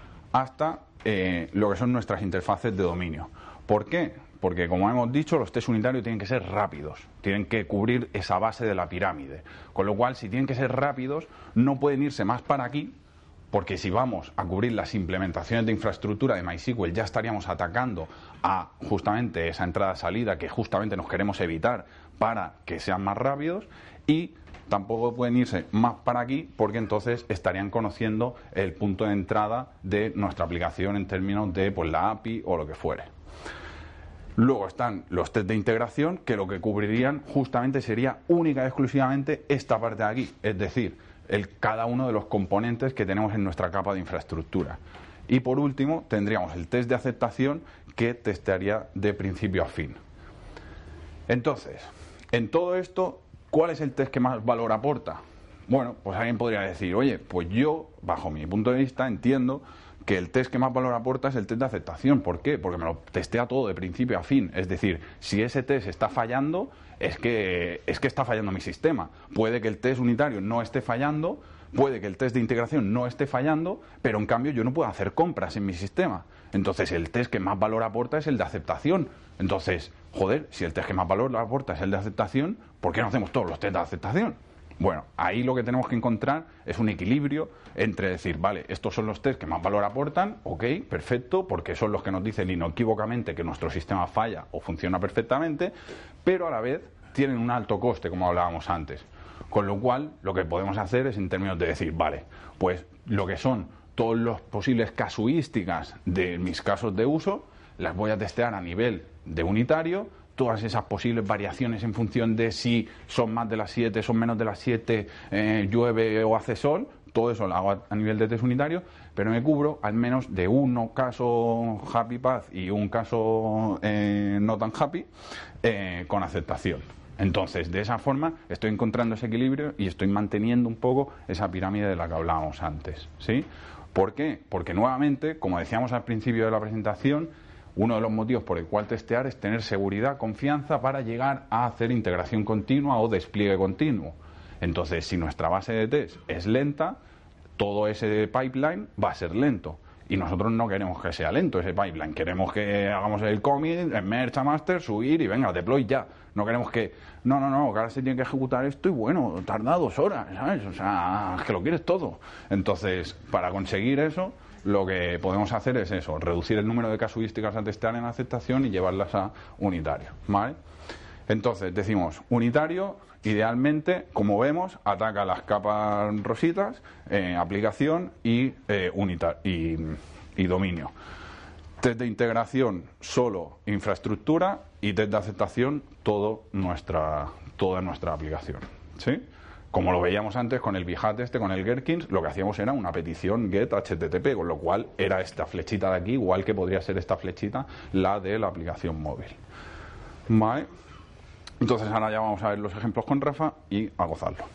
S2: hasta eh, lo que son nuestras interfaces de dominio. ¿Por qué? Porque, como hemos dicho, los test unitarios tienen que ser rápidos, tienen que cubrir esa base de la pirámide. Con lo cual, si tienen que ser rápidos, no pueden irse más para aquí, porque si vamos a cubrir las implementaciones de infraestructura de MySQL ya estaríamos atacando a justamente esa entrada-salida que justamente nos queremos evitar para que sean más rápidos, y tampoco pueden irse más para aquí porque entonces estarían conociendo el punto de entrada de nuestra aplicación en términos de pues, la A P I o lo que fuere. Luego están los test de integración, que lo que cubrirían justamente sería única y exclusivamente esta parte de aquí, es decir, el, cada uno de los componentes que tenemos en nuestra capa de infraestructura. Y por último tendríamos el test de aceptación, que testearía de principio a fin. Entonces, en todo esto, ¿cuál es el test que más valor aporta? Bueno, pues alguien podría decir, oye, pues yo, bajo mi punto de vista, entiendo que el test que más valor aporta es el test de aceptación. ¿Por qué? Porque me lo testea todo de principio a fin. Es decir, si ese test está fallando, es que, es que está fallando mi sistema. Puede que el test unitario no esté fallando, puede que el test de integración no esté fallando, pero en cambio yo no puedo hacer compras en mi sistema. Entonces el test que más valor aporta es el de aceptación. Entonces, joder, si el test que más valor aporta es el de aceptación, ¿por qué no hacemos todos los test de aceptación? Bueno, ahí lo que tenemos que encontrar es un equilibrio entre decir, vale, estos son los test que más valor aportan, ok, perfecto, porque son los que nos dicen inequívocamente que nuestro sistema falla o funciona perfectamente, pero a la vez tienen un alto coste, como hablábamos antes. Con lo cual, lo que podemos hacer es en términos de decir, vale, pues lo que son todas las posibles casuísticas de mis casos de uso, las voy a testear a nivel de unitario, todas esas posibles variaciones en función de si son más de las siete, son menos de las siete, eh, llueve o hace sol, todo eso lo hago a nivel de test unitario, pero me cubro al menos de uno caso happy path y un caso eh, no tan happy eh, con aceptación. Entonces, de esa forma estoy encontrando ese equilibrio y estoy manteniendo un poco esa pirámide de la que hablábamos antes, ¿sí? ¿Por qué? Porque nuevamente, como decíamos al principio de la presentación, uno de los motivos por el cual testear es tener seguridad, confianza para llegar a hacer integración continua o despliegue continuo. Entonces, si nuestra base de test es lenta, todo ese pipeline va a ser lento. Y nosotros no queremos que sea lento ese pipeline. Queremos que hagamos el commit, el merge a master, subir y venga, deploy ya. No queremos que, no, no, no, que ahora se tiene que ejecutar esto y bueno, tarda dos horas, ¿sabes? O sea, es que lo quieres todo. Entonces, para conseguir eso, lo que podemos hacer es eso, reducir el número de casuísticas a testear en aceptación y llevarlas a unitario, ¿vale? Entonces, decimos, unitario, idealmente, como vemos, ataca las capas rositas, eh, aplicación y, eh, unita y, y dominio. Test de integración, solo infraestructura, y test de aceptación, todo nuestra, toda nuestra aplicación, ¿sí? Como lo veíamos antes con el Bijat este, con el Gherkins, lo que hacíamos era una petición get H T T P, con lo cual era esta flechita de aquí, igual que podría ser esta flechita la de la aplicación móvil. ¿Vale? Entonces ahora ya vamos a ver los ejemplos con Rafa y a gozarlo.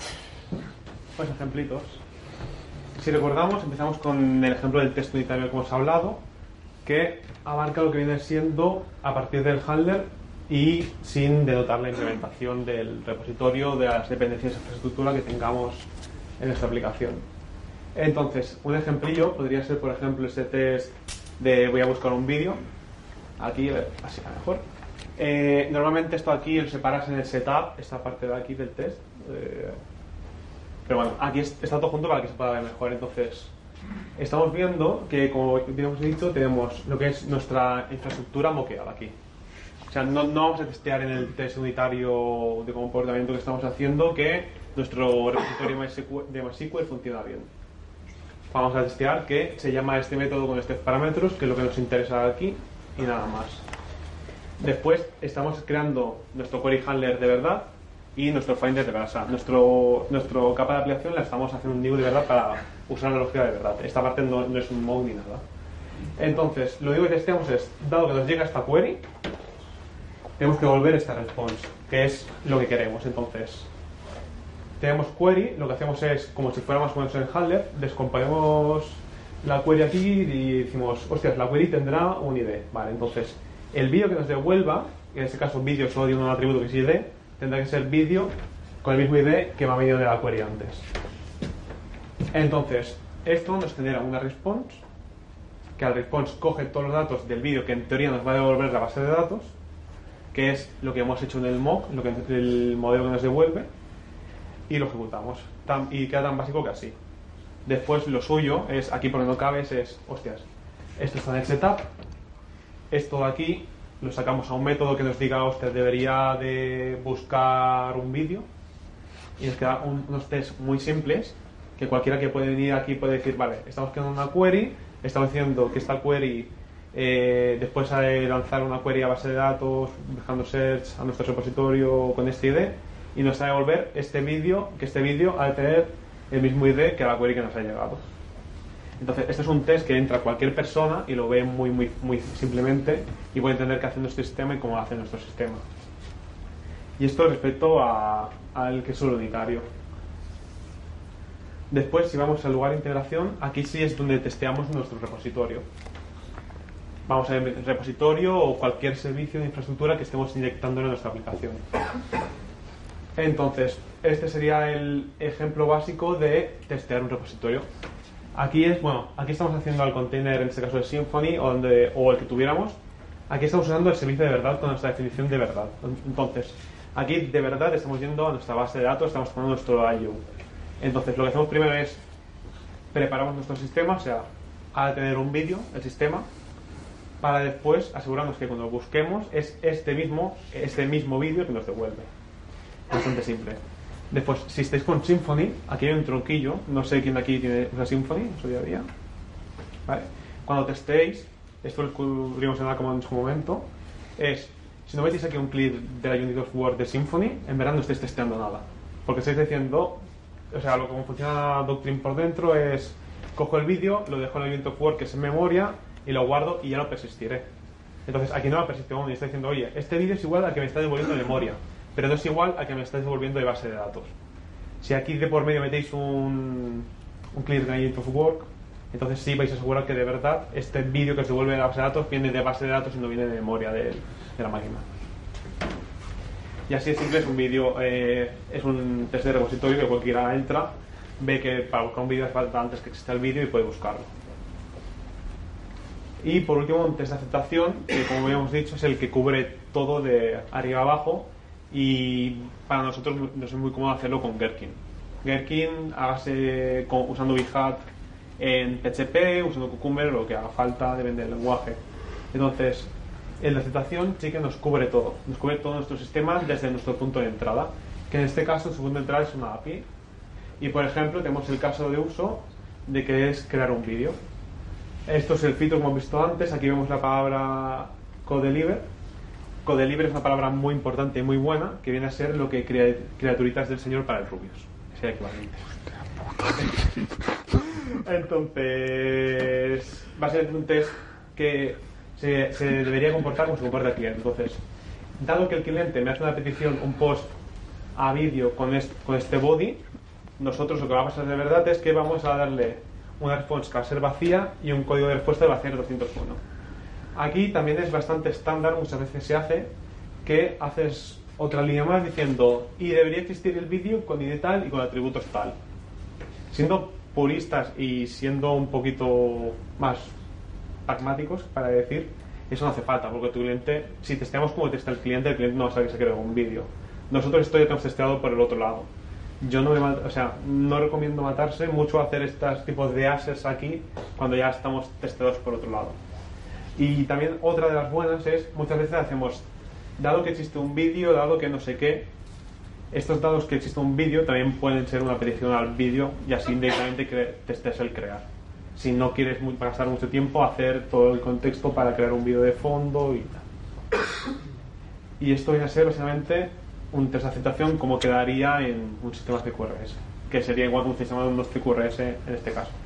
S3: Pues ejemplitos. Si recordamos, empezamos con el ejemplo del test unitario que hemos hablado, que abarca lo que viene siendo a partir del handler y sin denotar la implementación del repositorio de las dependencias de infraestructura que tengamos en nuestra aplicación. Entonces, un ejemplillo podría ser, por ejemplo, ese test de voy a buscar un vídeo. Aquí, así a lo mejor. Eh, normalmente esto aquí lo separas en el setup, esta parte de aquí del test. Eh, pero bueno, aquí está todo junto para que se pueda ver mejor. Entonces, estamos viendo que, como hemos dicho, tenemos lo que es nuestra infraestructura moqueada aquí. O sea, no, no vamos a testear en el test unitario de comportamiento que estamos haciendo que nuestro repositorio de MySQL funciona bien. Vamos a testear que se llama este método con estos parámetros, que es lo que nos interesa aquí, y nada más. Después estamos creando nuestro query handler de verdad y nuestro finder de verdad. O sea, nuestro, nuestro capa de aplicación la estamos haciendo un D I U de verdad para usar la lógica de verdad. Esta parte no, no es un mode ni nada. Entonces, lo único que testeamos es, dado que nos llega esta query, tenemos que volver esta response, que es lo que queremos. Entonces, tenemos query, lo que hacemos es, como si fuera más o menos el handler, descomponemos la query aquí y decimos, hostias, la query tendrá un I D. Vale, entonces, el vídeo que nos devuelva, en este caso vídeo solo tiene un atributo que es I D, tendrá que ser vídeo con el mismo I D que me ha venido de la query antes. Entonces, esto nos genera una response, que al response coge todos los datos del vídeo que en teoría nos va a devolver la base de datos, que es lo que hemos hecho en el mock, lo que, el modelo que nos devuelve, y lo ejecutamos. Tan, y queda tan básico que así. Después lo suyo es, aquí por donde no cabes, es, hostias, esto está en el setup, esto de aquí lo sacamos a un método que nos diga, hostias, debería de buscar un vídeo, y nos quedan un, unos tests muy simples que cualquiera que puede venir aquí puede decir, vale, estamos creando una query, estamos diciendo que esta query eh, después de lanzar una query a base de datos dejando search a nuestro repositorio con este I D, y nos va a devolver este vídeo, que este vídeo ha de tener el mismo I D que la query que nos ha llegado. Entonces este es un test que entra cualquier persona y lo ve muy muy muy simplemente y puede entender qué hace nuestro sistema y cómo hace nuestro sistema. Y esto respecto a, al que es solo unitario. Después, si vamos al lugar de integración, aquí sí es donde testeamos nuestro repositorio. Vamos al repositorio o cualquier servicio de infraestructura que estemos inyectando en nuestra aplicación. Entonces, este sería el ejemplo básico de testear un repositorio. Aquí es, bueno, aquí estamos haciendo al container, en este caso de Symfony o, donde, o el que tuviéramos. Aquí estamos usando el servicio de verdad con nuestra definición de verdad. Entonces, aquí de verdad estamos yendo a nuestra base de datos, estamos tomando nuestro I O. Entonces, lo que hacemos primero es preparamos nuestro sistema, o sea, ha de tener un vídeo, el sistema, para después asegurarnos que cuando lo busquemos es este mismo, este mismo vídeo que nos devuelve. Bastante simple. Después, si estáis con Symfony, aquí hay un tronquillo, no sé quién de aquí tiene una Symfony en su día a día. ¿Vale? Cuando testéis, esto lo descubrimos en como en su momento, es, si no metéis aquí un clip de la Unit of Word de Symfony, en verdad no estáis testeando nada. Porque estáis diciendo, o sea, lo como funciona Doctrine por dentro es, cojo el vídeo, lo dejo en la Unit of Word que es en memoria, y lo guardo y ya lo persistiré. Entonces aquí no va a persistir, y está diciendo, oye, este vídeo es igual al que me está devolviendo de memoria, pero no es igual al que me está devolviendo de base de datos. Si aquí de por medio metéis un, un clear unit of work, entonces sí vais a asegurar que de verdad este vídeo que os devuelve de la base de datos viene de base de datos y no viene de memoria de, de la máquina. Y así de simple es un vídeo, eh, es un test de repositorio que cualquiera entra, ve que para buscar un vídeo hace falta antes que exista el vídeo y puede buscarlo. Y por último, un test de aceptación, que como habíamos dicho es el que cubre todo de arriba a abajo, y para nosotros nos es muy cómodo hacerlo con Gherkin. Gherkin, hágase con, usando Behat en P H P, usando Cucumber, lo que haga falta, depende del lenguaje. Entonces, el de aceptación sí que nos cubre todo, nos cubre todo nuestro sistema desde nuestro punto de entrada, que en este caso su punto de entrada es una A P I. Y por ejemplo, tenemos el caso de uso de que es crear un vídeo. Esto es el filtro como hemos visto antes, aquí vemos la palabra codeliver. Codeliver es una palabra muy importante y muy buena, que viene a ser lo que crea, criaturitas del Señor para el Rubius. Ese equivalente. Entonces, va a ser un test que se, se debería comportar como se comporta el cliente. Entonces, dado que el cliente me hace una petición, un post a vídeo con este, con este body, nosotros lo que va a pasar de verdad es que vamos a darle una respuesta que va a ser vacía y un código de respuesta que va a ser doscientos uno. Aquí también es bastante estándar, muchas veces se hace que haces otra línea más diciendo y debería existir el vídeo con I D tal y con atributos tal. Siendo puristas y siendo un poquito más pragmáticos para decir, eso no hace falta, porque tu cliente, si testeamos como testa el cliente, el cliente no va a saber que se crea un vídeo. Nosotros esto ya hemos testeado por el otro lado. Yo no, me, o sea, no recomiendo matarse mucho a hacer estos tipos de assets aquí cuando ya estamos testeados por otro lado. Y también otra de las buenas es, muchas veces hacemos, dado que existe un vídeo, dado que no sé qué, estos dados que existe un vídeo también pueden ser una petición al vídeo y así directamente testes el crear. Si no quieres muy, gastar mucho tiempo, hacer todo el contexto para crear un vídeo de fondo y tal. Y esto viene a ser básicamente un test de aceptación como quedaría en un sistema C Q R S, que sería igual que un sistema de un C Q R S en este caso.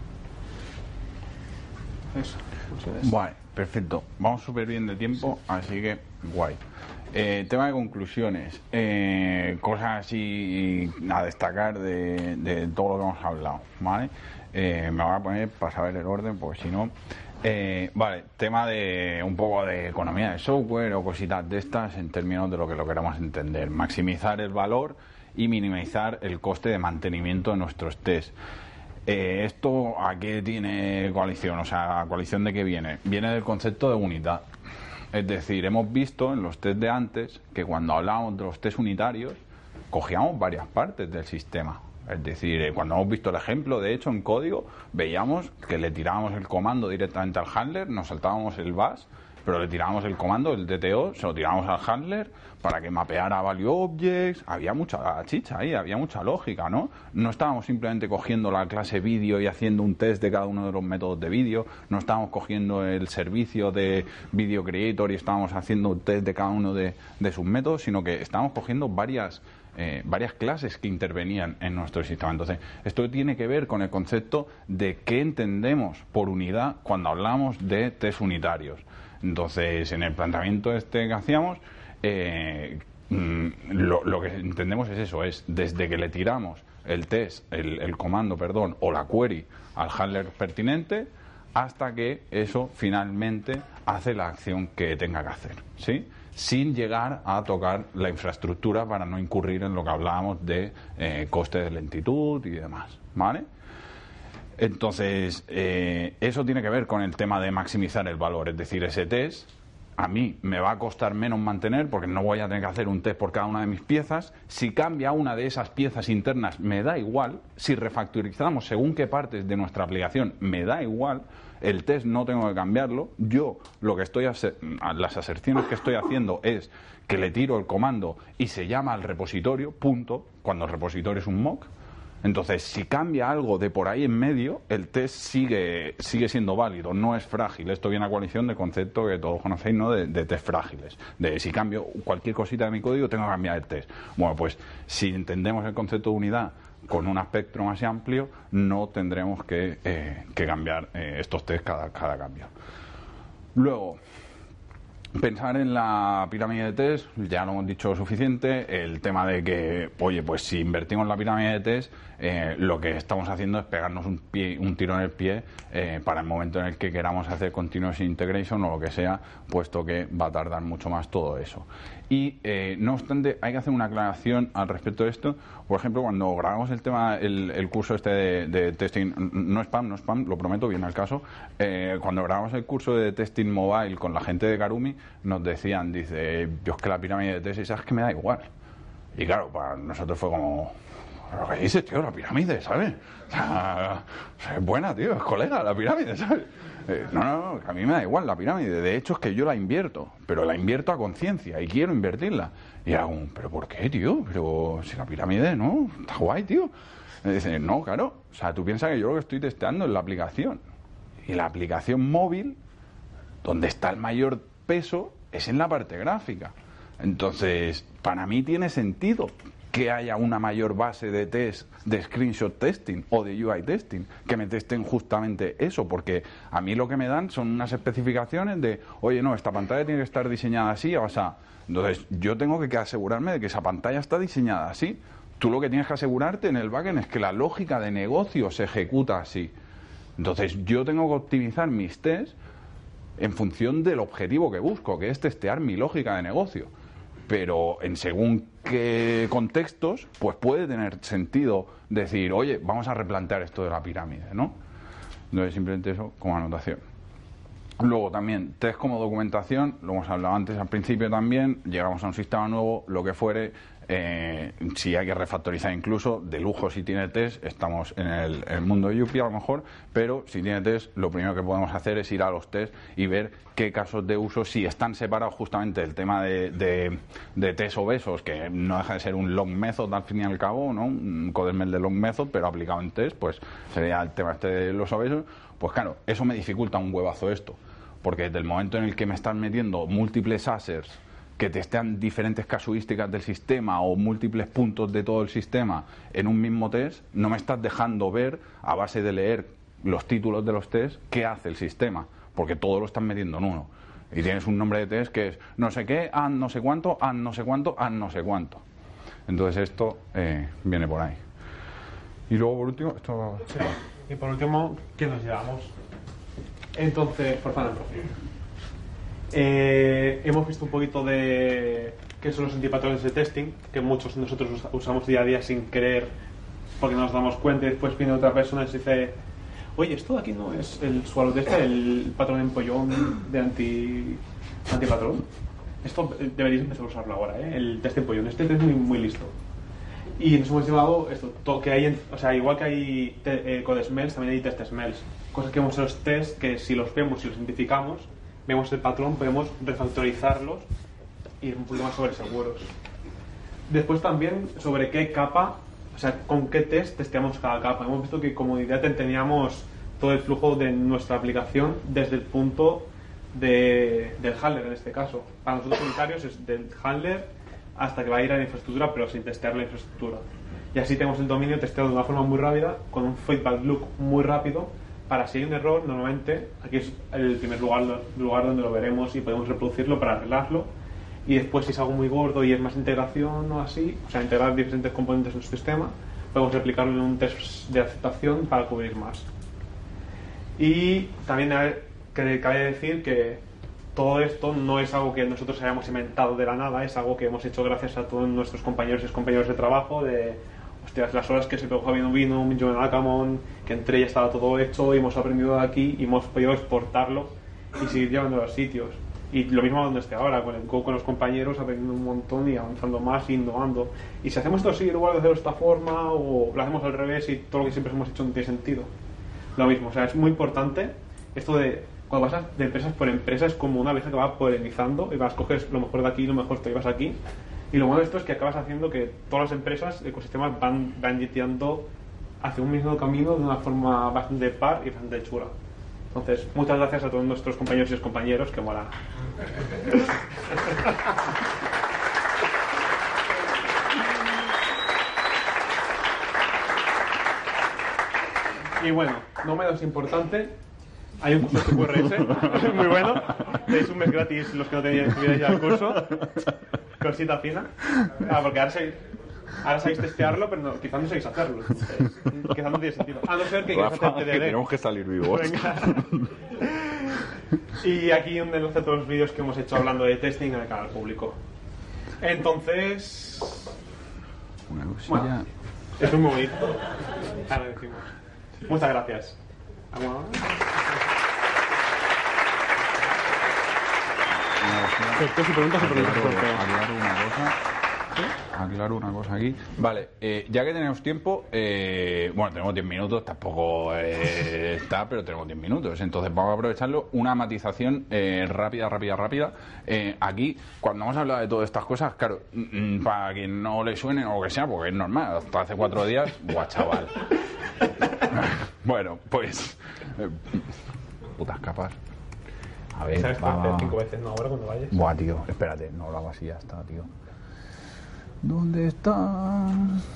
S3: Eso.
S2: Vale, perfecto. Vamos súper bien de tiempo, sí. Así que guay. Eh, tema de conclusiones. Eh, cosas así a destacar de, de todo lo que hemos hablado, ¿vale? Eh, me voy a poner para saber el orden, porque si no... Eh, vale, tema de un poco de economía de software o cositas de estas en términos de lo que lo queramos entender. Maximizar el valor y minimizar el coste de mantenimiento de nuestros tests. Eh, ¿Esto a qué tiene coalición? O sea, ¿a coalición de qué viene? Viene del concepto de unidad. Es decir, hemos visto en los test de antes que cuando hablábamos de los test unitarios cogíamos varias partes del sistema. Es decir, eh, cuando hemos visto el ejemplo, de hecho, en código, veíamos que le tirábamos el comando directamente al handler, nos saltábamos el bash, pero le tirábamos el comando, el D T O, se lo tirábamos al handler para que mapeara value objects. Había mucha chicha ahí, había mucha lógica, ¿no? No estábamos simplemente cogiendo la clase vídeo y haciendo un test de cada uno de los métodos de vídeo, no estábamos cogiendo el servicio de Video Creator y estábamos haciendo un test de cada uno de, de sus métodos, sino que estábamos cogiendo varias Eh, varias clases que intervenían en nuestro sistema. Entonces, esto tiene que ver con el concepto de qué entendemos por unidad cuando hablamos de test unitarios. Entonces, en el planteamiento este que hacíamos, eh, lo, lo que entendemos es eso, es desde que le tiramos el test, el, el comando, perdón, o la query al handler pertinente, hasta que eso finalmente hace la acción que tenga que hacer, ¿sí? Sin llegar a tocar la infraestructura para no incurrir en lo que hablábamos de eh, coste de lentitud y demás, ¿vale? Entonces, eh, eso tiene que ver con el tema de maximizar el valor, es decir, ese test a mí me va a costar menos mantener porque no voy a tener que hacer un test por cada una de mis piezas. Si cambia una de esas piezas internas, me da igual. Si refactorizamos según qué partes de nuestra aplicación, me da igual. El test no tengo que cambiarlo. Yo lo que estoy las aserciones que estoy haciendo es que le tiro el comando y se llama al repositorio, punto, cuando el repositorio es un mock. Entonces, si cambia algo de por ahí en medio, el test sigue sigue siendo válido, no es frágil. Esto viene a coalición del concepto que todos conocéis, ¿no? De, de test frágiles. De si cambio cualquier cosita de mi código, tengo que cambiar el test. Bueno, pues si entendemos el concepto de unidad con un espectro más amplio, no tendremos que, eh, que cambiar eh, estos test cada, cada cambio. Luego, pensar en la pirámide de test, ya lo hemos dicho suficiente. El tema de que, oye, pues si invertimos en la pirámide de test, eh, lo que estamos haciendo es pegarnos un, pie, un tiro en el pie eh, para el momento en el que queramos hacer continuous integration o lo que sea, puesto que va a tardar mucho más todo eso. Y, eh, no obstante, hay que hacer una aclaración al respecto de esto. Por ejemplo, cuando grabamos el tema, el, el curso este de, de testing, no spam, no spam, lo prometo, viene al caso, eh, cuando grabamos el curso de testing mobile con la gente de Karumi, nos decían, dice, yo es que la pirámide de test, y sabes que me da igual. Y claro, para nosotros fue como, lo que dices, tío, la pirámide, ¿sabes? O sea, es buena, tío, es colega la pirámide, ¿sabes? Eh, no, no, no, a mí me da igual la pirámide. De hecho, es que yo la invierto, pero la invierto a conciencia y quiero invertirla. Y era como, ¿pero por qué, tío? Pero si la pirámide, ¿no? Está guay, tío. Y dice, no, claro. O sea, tú piensas que yo lo que estoy testeando es la aplicación. Y la aplicación móvil, donde está el mayor peso, es en la parte gráfica. Entonces, para mí tiene sentido que haya una mayor base de test de screenshot testing o de U I testing, que me testen justamente eso, porque a mí lo que me dan son unas especificaciones de, oye, no, esta pantalla tiene que estar diseñada así, o sea, entonces yo tengo que asegurarme de que esa pantalla está diseñada así. Tú lo que tienes que asegurarte en el backend es que la lógica de negocio se ejecuta así. Entonces yo tengo que optimizar mis tests en función del objetivo que busco, que es testear mi lógica de negocio. Pero en según qué contextos, pues puede tener sentido decir, oye, vamos a replantear esto de la pirámide, ¿no? Entonces, simplemente eso como anotación. Luego también, test como documentación, lo hemos hablado antes al principio también, llegamos a un sistema nuevo, lo que fuere, eh, si hay que refactorizar incluso, de lujo si tiene test, estamos en el, el mundo de Yuppie a lo mejor, pero si tiene test, lo primero que podemos hacer es ir a los test y ver qué casos de uso, si están separados justamente el tema de, de, de test obesos, que no deja de ser un long method al fin y al cabo, ¿no? Un codermel de long method, pero aplicado en test, pues sería el tema este de los obesos. Pues claro, eso me dificulta un huevazo esto, porque desde el momento en el que me están metiendo múltiples asers que testean diferentes casuísticas del sistema o múltiples puntos de todo el sistema en un mismo test, no me estás dejando ver, a base de leer los títulos de los tests, qué hace el sistema, porque todo lo están metiendo en uno. Y tienes un nombre de test que es no sé qué, and no sé cuánto, and no sé cuánto, and no sé cuánto. Entonces esto eh, viene por ahí. Y luego por último, esto...
S3: Sí. Y por último, ¿qué nos llevamos? Entonces, por favor, eh, hemos visto un poquito de qué son los antipatrones de testing, que muchos de nosotros usamos día a día sin querer, porque no nos damos cuenta, y después viene otra persona y se dice, oye, esto de aquí no es el swallow test, el patrón empollón de anti antipatrón. Esto deberíais empezar a usarlo ahora, ¿eh? El test empollón. Este test es muy, muy listo. Y nos hemos llevado esto, todo que hay, en, o sea, igual que hay te, eh, code smells, también hay test smells. Cosas que vemos en los tests que si los vemos y los identificamos, vemos el patrón, podemos refactorizarlos y ir un poquito más sobre seguros. Después también sobre qué capa, o sea, con qué test testeamos cada capa. Hemos visto que como idea teníamos todo el flujo de nuestra aplicación desde el punto de, del handler en este caso. Para nosotros unitarios es del handler hasta que va a ir a la infraestructura, pero sin testear la infraestructura. Y así tenemos el dominio testeado de una forma muy rápida, con un feedback loop muy rápido, para si hay un error, normalmente, aquí es el primer lugar, lugar donde lo veremos y podemos reproducirlo para arreglarlo. Y después, si es algo muy gordo y es más integración o así, o sea, integrar diferentes componentes en nuestro sistema, podemos replicarlo en un test de aceptación para cubrir más. Y también que cabe decir que todo esto no es algo que nosotros hayamos inventado de la nada, es algo que hemos hecho gracias a todos nuestros compañeros y compañeros de trabajo, de hostias, las horas que se pegó Javier Vino, yo en Alcamon, que entre ya estaba todo hecho y hemos aprendido de aquí y hemos podido exportarlo y seguir llevándolo a los sitios. Y lo mismo donde esté ahora, con el Go, con los compañeros, aprendiendo un montón y avanzando más y innovando. Y si hacemos esto así, igual de hacerlo de esta forma, o lo hacemos al revés y todo lo que siempre hemos hecho no tiene sentido. Lo mismo, o sea, es muy importante esto de cuando vas de empresas por empresas, es como una abeja que va polinizando y vas, coges lo mejor de aquí y lo mejor te llevas aquí. Y lo bueno de esto es que acabas haciendo que todas las empresas, ecosistemas, van, van yeteando hacia un mismo camino de una forma bastante par y bastante chula. Entonces, muchas gracias a todos nuestros compañeros y compañeros, que mola. Y bueno, no menos importante, hay un curso de C Q R S, muy bueno. Tenéis un mes gratis los que no teníais ya el curso. Cosita fina. Ah, porque ahora sabéis, ahora sabéis testearlo, pero no, quizás no sabéis hacerlo. Quizás no tiene sentido. A no ser que quieras hacer T D D.
S2: Que tenemos que salir vivos.
S3: Venga. Y aquí un enlace a todos los vídeos que hemos hecho hablando de testing en el canal público. Entonces...
S2: Una cosilla...
S3: Bueno, es un momento. Ahora decimos. Muchas gracias. ¿Vamos?
S2: Si preguntas, aclaro una cosa. Aclaro una cosa aquí. Vale, eh, ya que tenemos tiempo, eh, bueno, tenemos diez minutos, tampoco eh, está, pero tenemos diez minutos. Entonces vamos a aprovecharlo. Una matización eh, rápida, rápida, rápida. Eh, aquí, cuando hemos hablado de todas estas cosas, claro, mm, para quien no le suene o lo que sea, porque es normal, hasta hace cuatro días, buah, chaval. Bueno, pues... Eh, putas capas. A ver,
S3: ¿sabes
S2: va,
S3: hacer
S2: va.
S3: cinco veces no ahora cuando vayas?
S2: Buah, tío, espérate, no lo hago así, ya está, tío. ¿Dónde estás?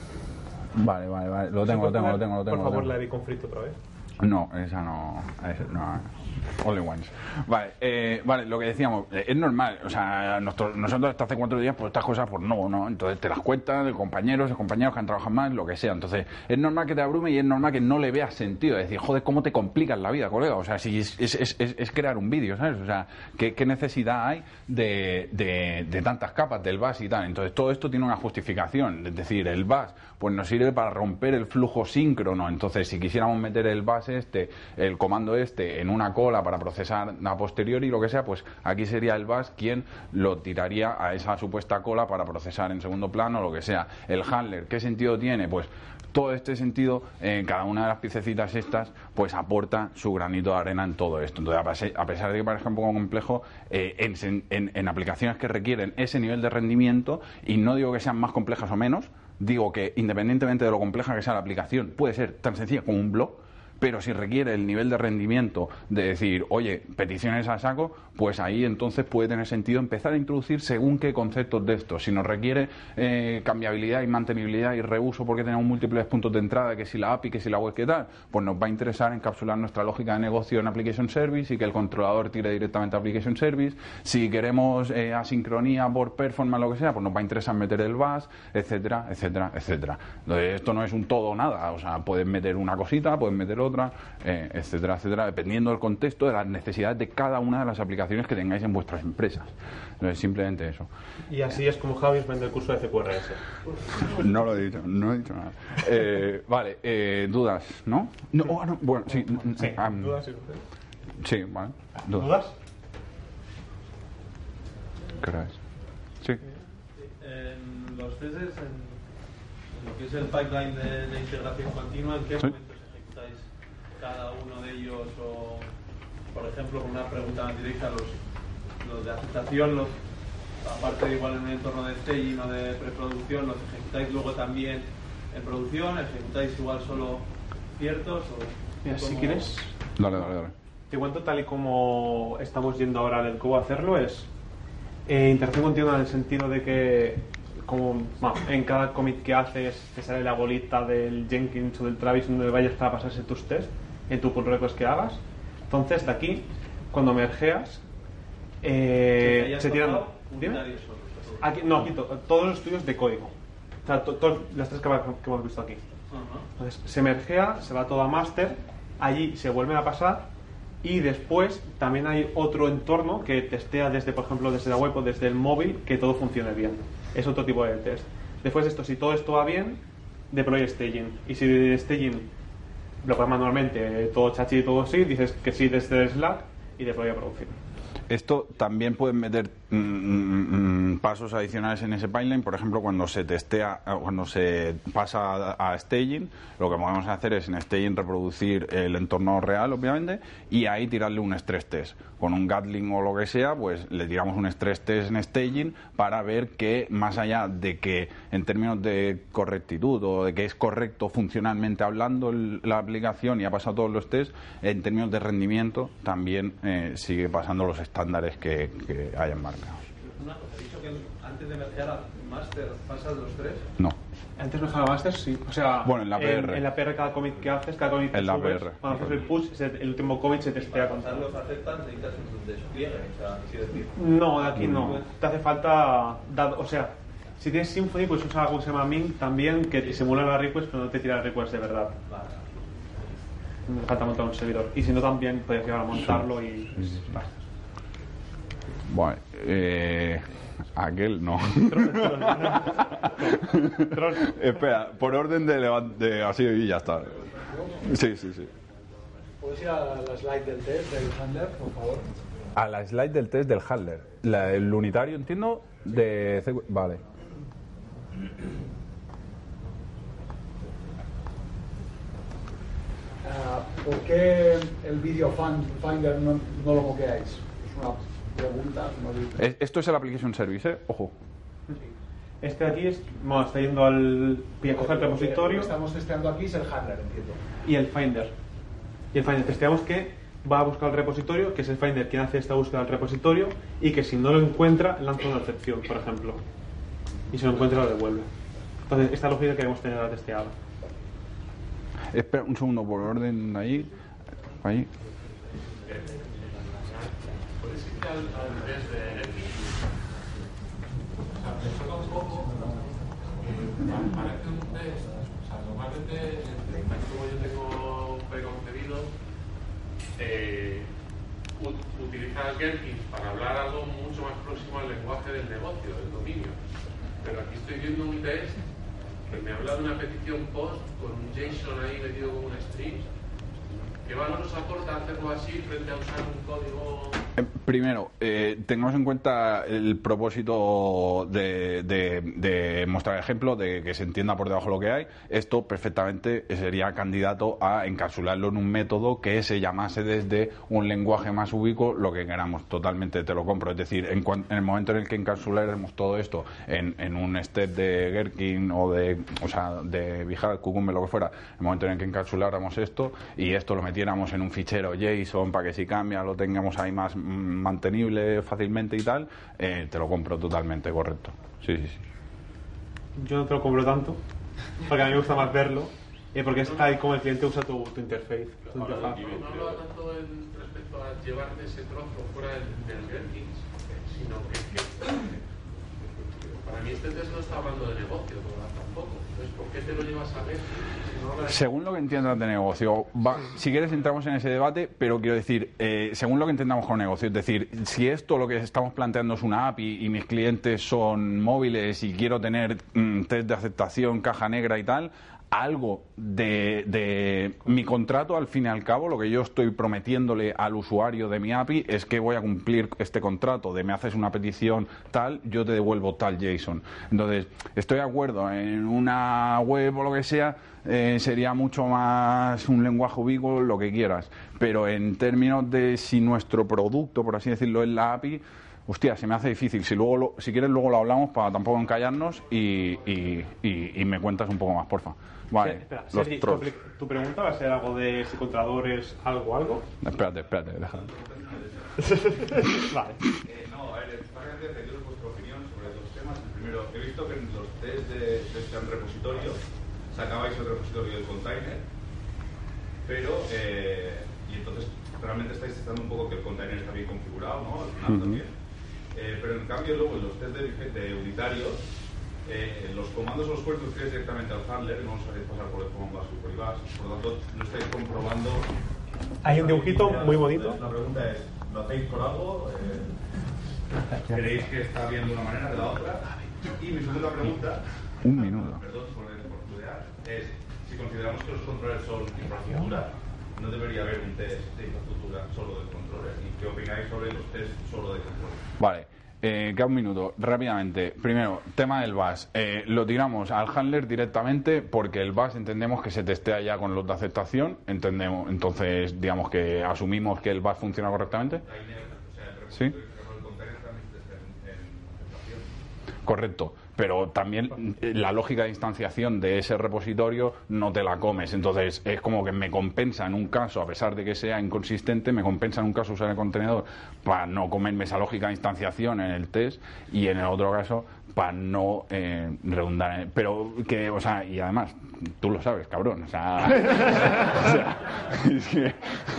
S2: Vale, vale, vale, lo tengo, lo tengo, lo tengo, lo tengo.
S3: Por favor,
S2: lo
S3: la
S2: tengo.
S3: de conflicto otra vez.
S2: No, esa no, esa no. Only once. Vale, eh, vale, lo que decíamos, eh, es normal, o sea, nosotros, nosotros hasta hace cuatro días, pues estas cosas, pues no, no, entonces te las cuentan de compañeros, de compañeros que han trabajado más, lo que sea, entonces es normal que te abrume y es normal que no le veas sentido, es decir, joder, cómo te complicas la vida, colega, o sea, si es, es, es, es crear un vídeo, ¿sabes? O sea, ¿qué, qué necesidad hay de, de, de tantas capas del B A S y tal? Entonces todo esto tiene una justificación, es decir, el B A S, pues nos sirve para romper el flujo síncrono, entonces si quisiéramos meter el B A S este, el comando este, en una cola para procesar a posteriori, lo que sea, pues aquí sería el B A S quien lo tiraría a esa supuesta cola para procesar en segundo plano, lo que sea. El handler, ¿qué sentido tiene? Pues todo este sentido, en eh, cada una de las piececitas estas, pues aporta su granito de arena en todo esto. Entonces, a pesar de que parezca un poco complejo, eh, en, en, en aplicaciones que requieren ese nivel de rendimiento, y no digo que sean más complejas o menos, digo que independientemente de lo compleja que sea la aplicación, puede ser tan sencilla como un blog, pero si requiere el nivel de rendimiento de decir, oye, peticiones a saco, pues ahí entonces puede tener sentido empezar a introducir según qué conceptos de esto. Si nos requiere eh, cambiabilidad y mantenibilidad y reuso porque tenemos múltiples puntos de entrada, que si la A P I, que si la web, qué tal, pues nos va a interesar encapsular nuestra lógica de negocio en Application Service y que el controlador tire directamente a Application Service. Si queremos eh, asincronía por performance, lo que sea, pues nos va a interesar meter el B A S, etcétera, etcétera, etcétera. Entonces, esto no es un todo o nada, o sea, pueden meter una cosita, pueden meter otra, otra, eh, etcétera, etcétera, dependiendo del contexto, de las necesidades de cada una de las aplicaciones que tengáis en vuestras empresas. Entonces, simplemente eso.
S3: Y así es como Javi vende el curso de C Q R S.
S2: No lo he dicho, no he dicho nada. Eh, vale, eh, dudas, ¿no? No, oh, no, bueno, sí.
S3: Sí,
S2: um,
S3: dudas y
S2: sí, vale. Dudas.
S3: ¿Dudas?
S2: ¿Qué hora es? Sí.
S4: En los tests, en, lo que es el pipeline de, de integración continua, ¿en qué
S2: ¿Sí?
S4: momentos ejecutáis cada uno de ellos? O, por ejemplo, con una pregunta más directa, los, los de aceptación, los, aparte de igual en un entorno de staging o de preproducción, ¿los ejecutáis luego también en producción? ¿Ejecutáis igual solo ciertos? O
S3: Mira, si
S4: cómo-
S3: quieres,
S2: Dale, dale, dale.
S3: te cuento tal y como estamos yendo ahora al Go a hacerlo, es eh, interacción continua en el sentido de que como bueno, en cada commit que haces te sale la bolita del Jenkins o del Travis donde vayas para pasarse tus tests en tu pull request que hagas. Entonces de aquí, cuando mergeas, eh,
S4: que hayas
S3: se tiran...
S4: tocado,
S3: ¿Dime?
S4: unitarios solo, todo.
S3: Aquí, no, aquí to- todos los estudios de código. O sea, to- to- las tres que, va- que hemos visto aquí.
S4: Ajá.
S3: Entonces se mergea, se va todo a master, allí se vuelve a pasar y después también hay otro entorno que testea desde, por ejemplo, desde la web o desde el móvil que todo funcione bien. Es otro tipo de test. Después de esto, si todo esto va bien, deploy staging. Y si de staging lo hagas manualmente, todo chachi y todo así, dices que sí desde el Slack y deploy a producción.
S2: Esto también pueden meter mm, mm, mm, pasos adicionales en ese pipeline. Por ejemplo, cuando se testea, eh, cuando se pasa a, a staging, lo que podemos hacer es en staging reproducir el entorno real, obviamente, y ahí tirarle un stress test. Con un Gatling o lo que sea, pues le tiramos un stress test en staging para ver que, más allá de que en términos de correctitud o de que es correcto funcionalmente hablando el- la aplicación y ha pasado todos los tests, en términos de rendimiento también eh, sigue pasando los estándares que, que hayan marcados.
S4: Una cosa, he dicho que antes de mergear a master pasas los tres.
S2: No.
S3: Antes de Java Master, sí. O sea,
S2: Bueno, en la P R.
S3: En, la P R cada commit que haces, cada commit que
S2: En la
S3: subes,
S2: P R.
S3: cuando haces el push, se- el último commit se testea con
S4: Pasar los aceptan, necesitas un despliegue, o sea, así decir.
S3: No, de aquí no. Te hace falta, dado- o sea, si tienes Symfony, pues usa algo que se llama Mint también, que te simula la request, pero no te tira la request de verdad.
S4: Vale.
S3: Me falta montar un servidor. Y si no, también puedes llegar a montarlo y basta.
S2: Bueno, eh, aquel no. Espera, por orden de, levante, así y ya está. Sí, sí, sí.
S5: ¿Puedes ir a la slide del test del handler, por favor?
S2: A la slide del test del handler. La- el unitario, entiendo, de... C- Vale.
S5: Ah, ¿Por qué el video fan- finder no, no lo moqueáis? Es una pregunta. No digo-
S2: Es- Esto es el application service, ¿eh? Ojo.
S3: Este de aquí es, bueno, está yendo al, pilla, coge el
S5: Lo que
S3: repositorio
S5: estamos testeando aquí es el handler, entiendo.
S3: y el Finder. Y el Finder testeamos que va a buscar el repositorio, que es el Finder quien hace esta búsqueda del repositorio, y que si no lo encuentra, lanza una excepción, por ejemplo. Y si lo encuentra, lo devuelve. Entonces, esta lógica queremos tenerla testeada.
S2: Espera un segundo, por orden ahí. Ahí.
S6: ¿Puedes ir al, al test de Gherkin? O sea, me choca un poco que parece un test. O sea, normalmente, como yo tengo preconcebido, eh, ut- utilizar Gherkin para hablar algo mucho más próximo al lenguaje del negocio, del dominio. Pero aquí estoy viendo un test que me habla de una petición post con un JSON ahí metido como un string. ¿Qué valor nos aporta hacerlo así frente a usar un código?
S2: Eh, Primero, eh, tengamos en cuenta el propósito de, de, de mostrar ejemplo, de que se entienda por debajo lo que hay. Esto perfectamente sería candidato a encapsularlo en un método que se llamase desde un lenguaje más ubicuo lo que queramos. Totalmente te lo compro. Es decir, en, cuan- en el momento en el que encapsuláramos todo esto en, en un step de Gherkin o de, o sea, de Vihar, Cucumber, lo que fuera, en el momento en el que encapsuláramos esto y esto lo metiéramos en un fichero JSON para que si cambia lo tengamos ahí más mm, mantenible fácilmente y tal, eh, te lo compro totalmente, correcto. Sí, sí, sí.
S3: Yo no te lo compro tanto, porque a mí me gusta más verlo, y porque es ahí como el cliente usa tu, tu interface. Tu
S6: Ahora,
S3: interfaz.
S6: no hablaba tanto en- respecto a llevarte ese trozo fuera del, del Gherkin, sino que, que para mí este test no está hablando de negocio tampoco. Entonces, ¿por qué te lo llevas a Gherkin si no hablas?
S2: Según lo que entiendas de negocio, va- si quieres entramos en ese debate, pero quiero decir, eh, según lo que entendamos con negocio, es decir, si esto lo que estamos planteando es una app y, y mis clientes son móviles y quiero tener mm, test de aceptación, caja negra y tal, algo de, de mi contrato, al fin y al cabo, lo que yo estoy prometiéndole al usuario de mi A P I es que voy a cumplir este contrato de me haces una petición tal, yo te devuelvo tal JSON. Entonces, estoy de acuerdo, en una web o lo que sea, eh, sería mucho más un lenguaje ubicuo, lo que quieras, pero en términos de si nuestro producto, por así decirlo, es la A P I, hostia, se me hace difícil. Si luego lo, si quieres luego lo hablamos para tampoco encallarnos y, y, y, y me cuentas un poco más, porfa. Vale,
S3: Sí, espera,
S2: los
S3: Sergi,
S2: trolls.
S3: tu, tu pregunta va a ser algo de si controladores, algo, algo.
S2: Espérate, espérate, déjame.
S3: Vale.
S7: Eh, no, a ver, básicamente pediros vuestra opinión sobre dos temas. El primero, he visto que en los test de, de este repositorio sacabais el repositorio del container, pero, eh, y entonces realmente estáis testando un poco que el container está bien configurado, ¿no? Al final
S2: Uh-huh.
S7: también. Eh, pero en cambio luego en los test de, de unitarios, eh, los comandos los puedes escribir directamente al handler, no os hacéis pasar por el command bus super y bus, por lo tanto no estáis comprobando.
S3: Hay un dibujito muy bonito.
S7: La pregunta es, ¿lo hacéis por algo? Eh, ¿Creéis que está bien de una manera, de la otra? Y mi segunda pregunta,
S2: Un minuto.
S7: perdón por, por estudiar, es si consideramos que los controles son infraestructura, ¿no debería haber un test de infraestructura solo de controles? ¿Y qué opináis sobre los test solo de controles?
S2: Vale, eh, queda un minuto, rápidamente. Primero, tema del bus. Eh, lo tiramos al handler directamente porque el bus entendemos que se testea ya con los de aceptación, entendemos, entonces digamos que asumimos que el bus funciona correctamente. Sí. Correcto, pero también eh, la lógica de instanciación de ese repositorio no te la comes, entonces es como que me compensa en un caso, a pesar de que sea inconsistente, me compensa en un caso usar el contenedor para no comerme esa lógica de instanciación en el test y en el otro caso para no eh, redundar en, pero que, o sea, y además tú lo sabes, cabrón, o sea, o sea es que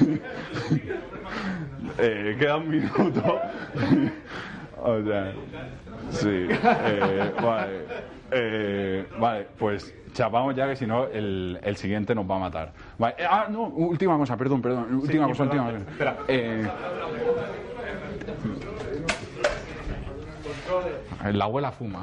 S2: eh, queda un minuto. O sea, sí, eh, vale, eh, vale, pues chapamos ya que si no el, el siguiente nos va a matar. Vale, eh, ah, no, última cosa, perdón, perdón, última
S3: Sí,
S2: cosa, última cosa.
S3: espera.
S2: Eh, la abuela fuma.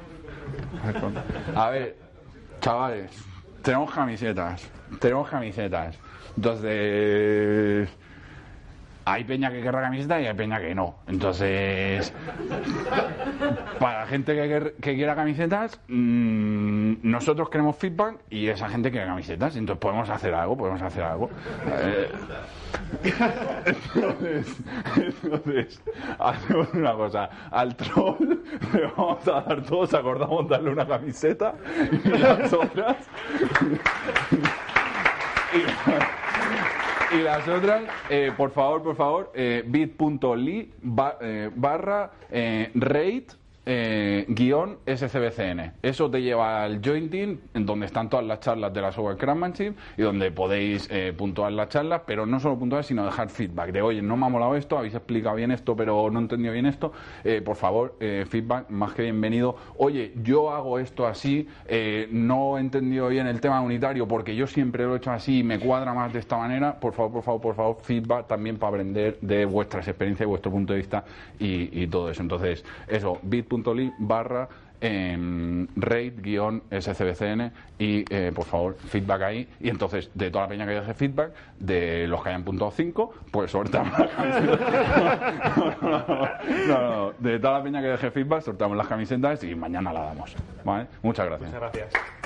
S2: A ver, chavales, tenemos camisetas, tenemos camisetas. Entonces, hay peña que querrá camiseta y hay peña que no. Entonces, para la gente que, quer- que quiera camisetas, mmm, nosotros queremos feedback y esa gente quiere camisetas. Entonces podemos hacer algo, podemos hacer algo. Eh, entonces, entonces, hacemos una cosa. Al troll le vamos a dar todos, acordamos darle una camiseta y las otras... y, Y las otras, eh, por favor, por favor, eh, bit.ly ba, eh, barra eh, rate eh, guión S C B C N. Eso te lleva al jointing, en donde están todas las charlas de la Software Craftsmanship y donde podéis eh, puntuar las charlas, pero no solo puntuar, sino dejar feedback de, oye, no me ha molado esto, habéis explicado bien esto, pero no he entendido bien esto. Eh, por favor, eh, feedback más que bienvenido. Oye, yo hago esto así, eh, no he entendido bien el tema unitario porque yo siempre lo he hecho así y me cuadra más de esta manera. Por favor, por favor, por favor, feedback también para aprender de vuestras experiencias y vuestro punto de vista y, y todo eso. Entonces, eso, bit.ly barra eh, rate guión S C B C N y eh, por favor feedback ahí, y entonces de toda la peña que deje feedback, de los que hayan puntuado cinco, pues sorteamos las camisetas. no, no, no, no, no, de toda la peña que deje feedback sorteamos las camisetas y mañana la damos, ¿vale? Muchas gracias.
S3: Muchas gracias.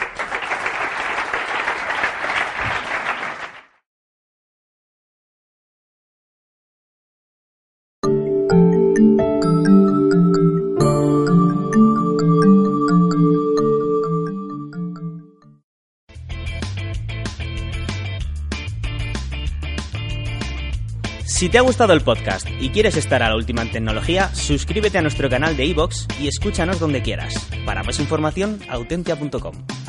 S1: Si te ha gustado el podcast y quieres estar a la última en tecnología, suscríbete a nuestro canal de iVoox y escúchanos donde quieras. Para más información, autentia punto com.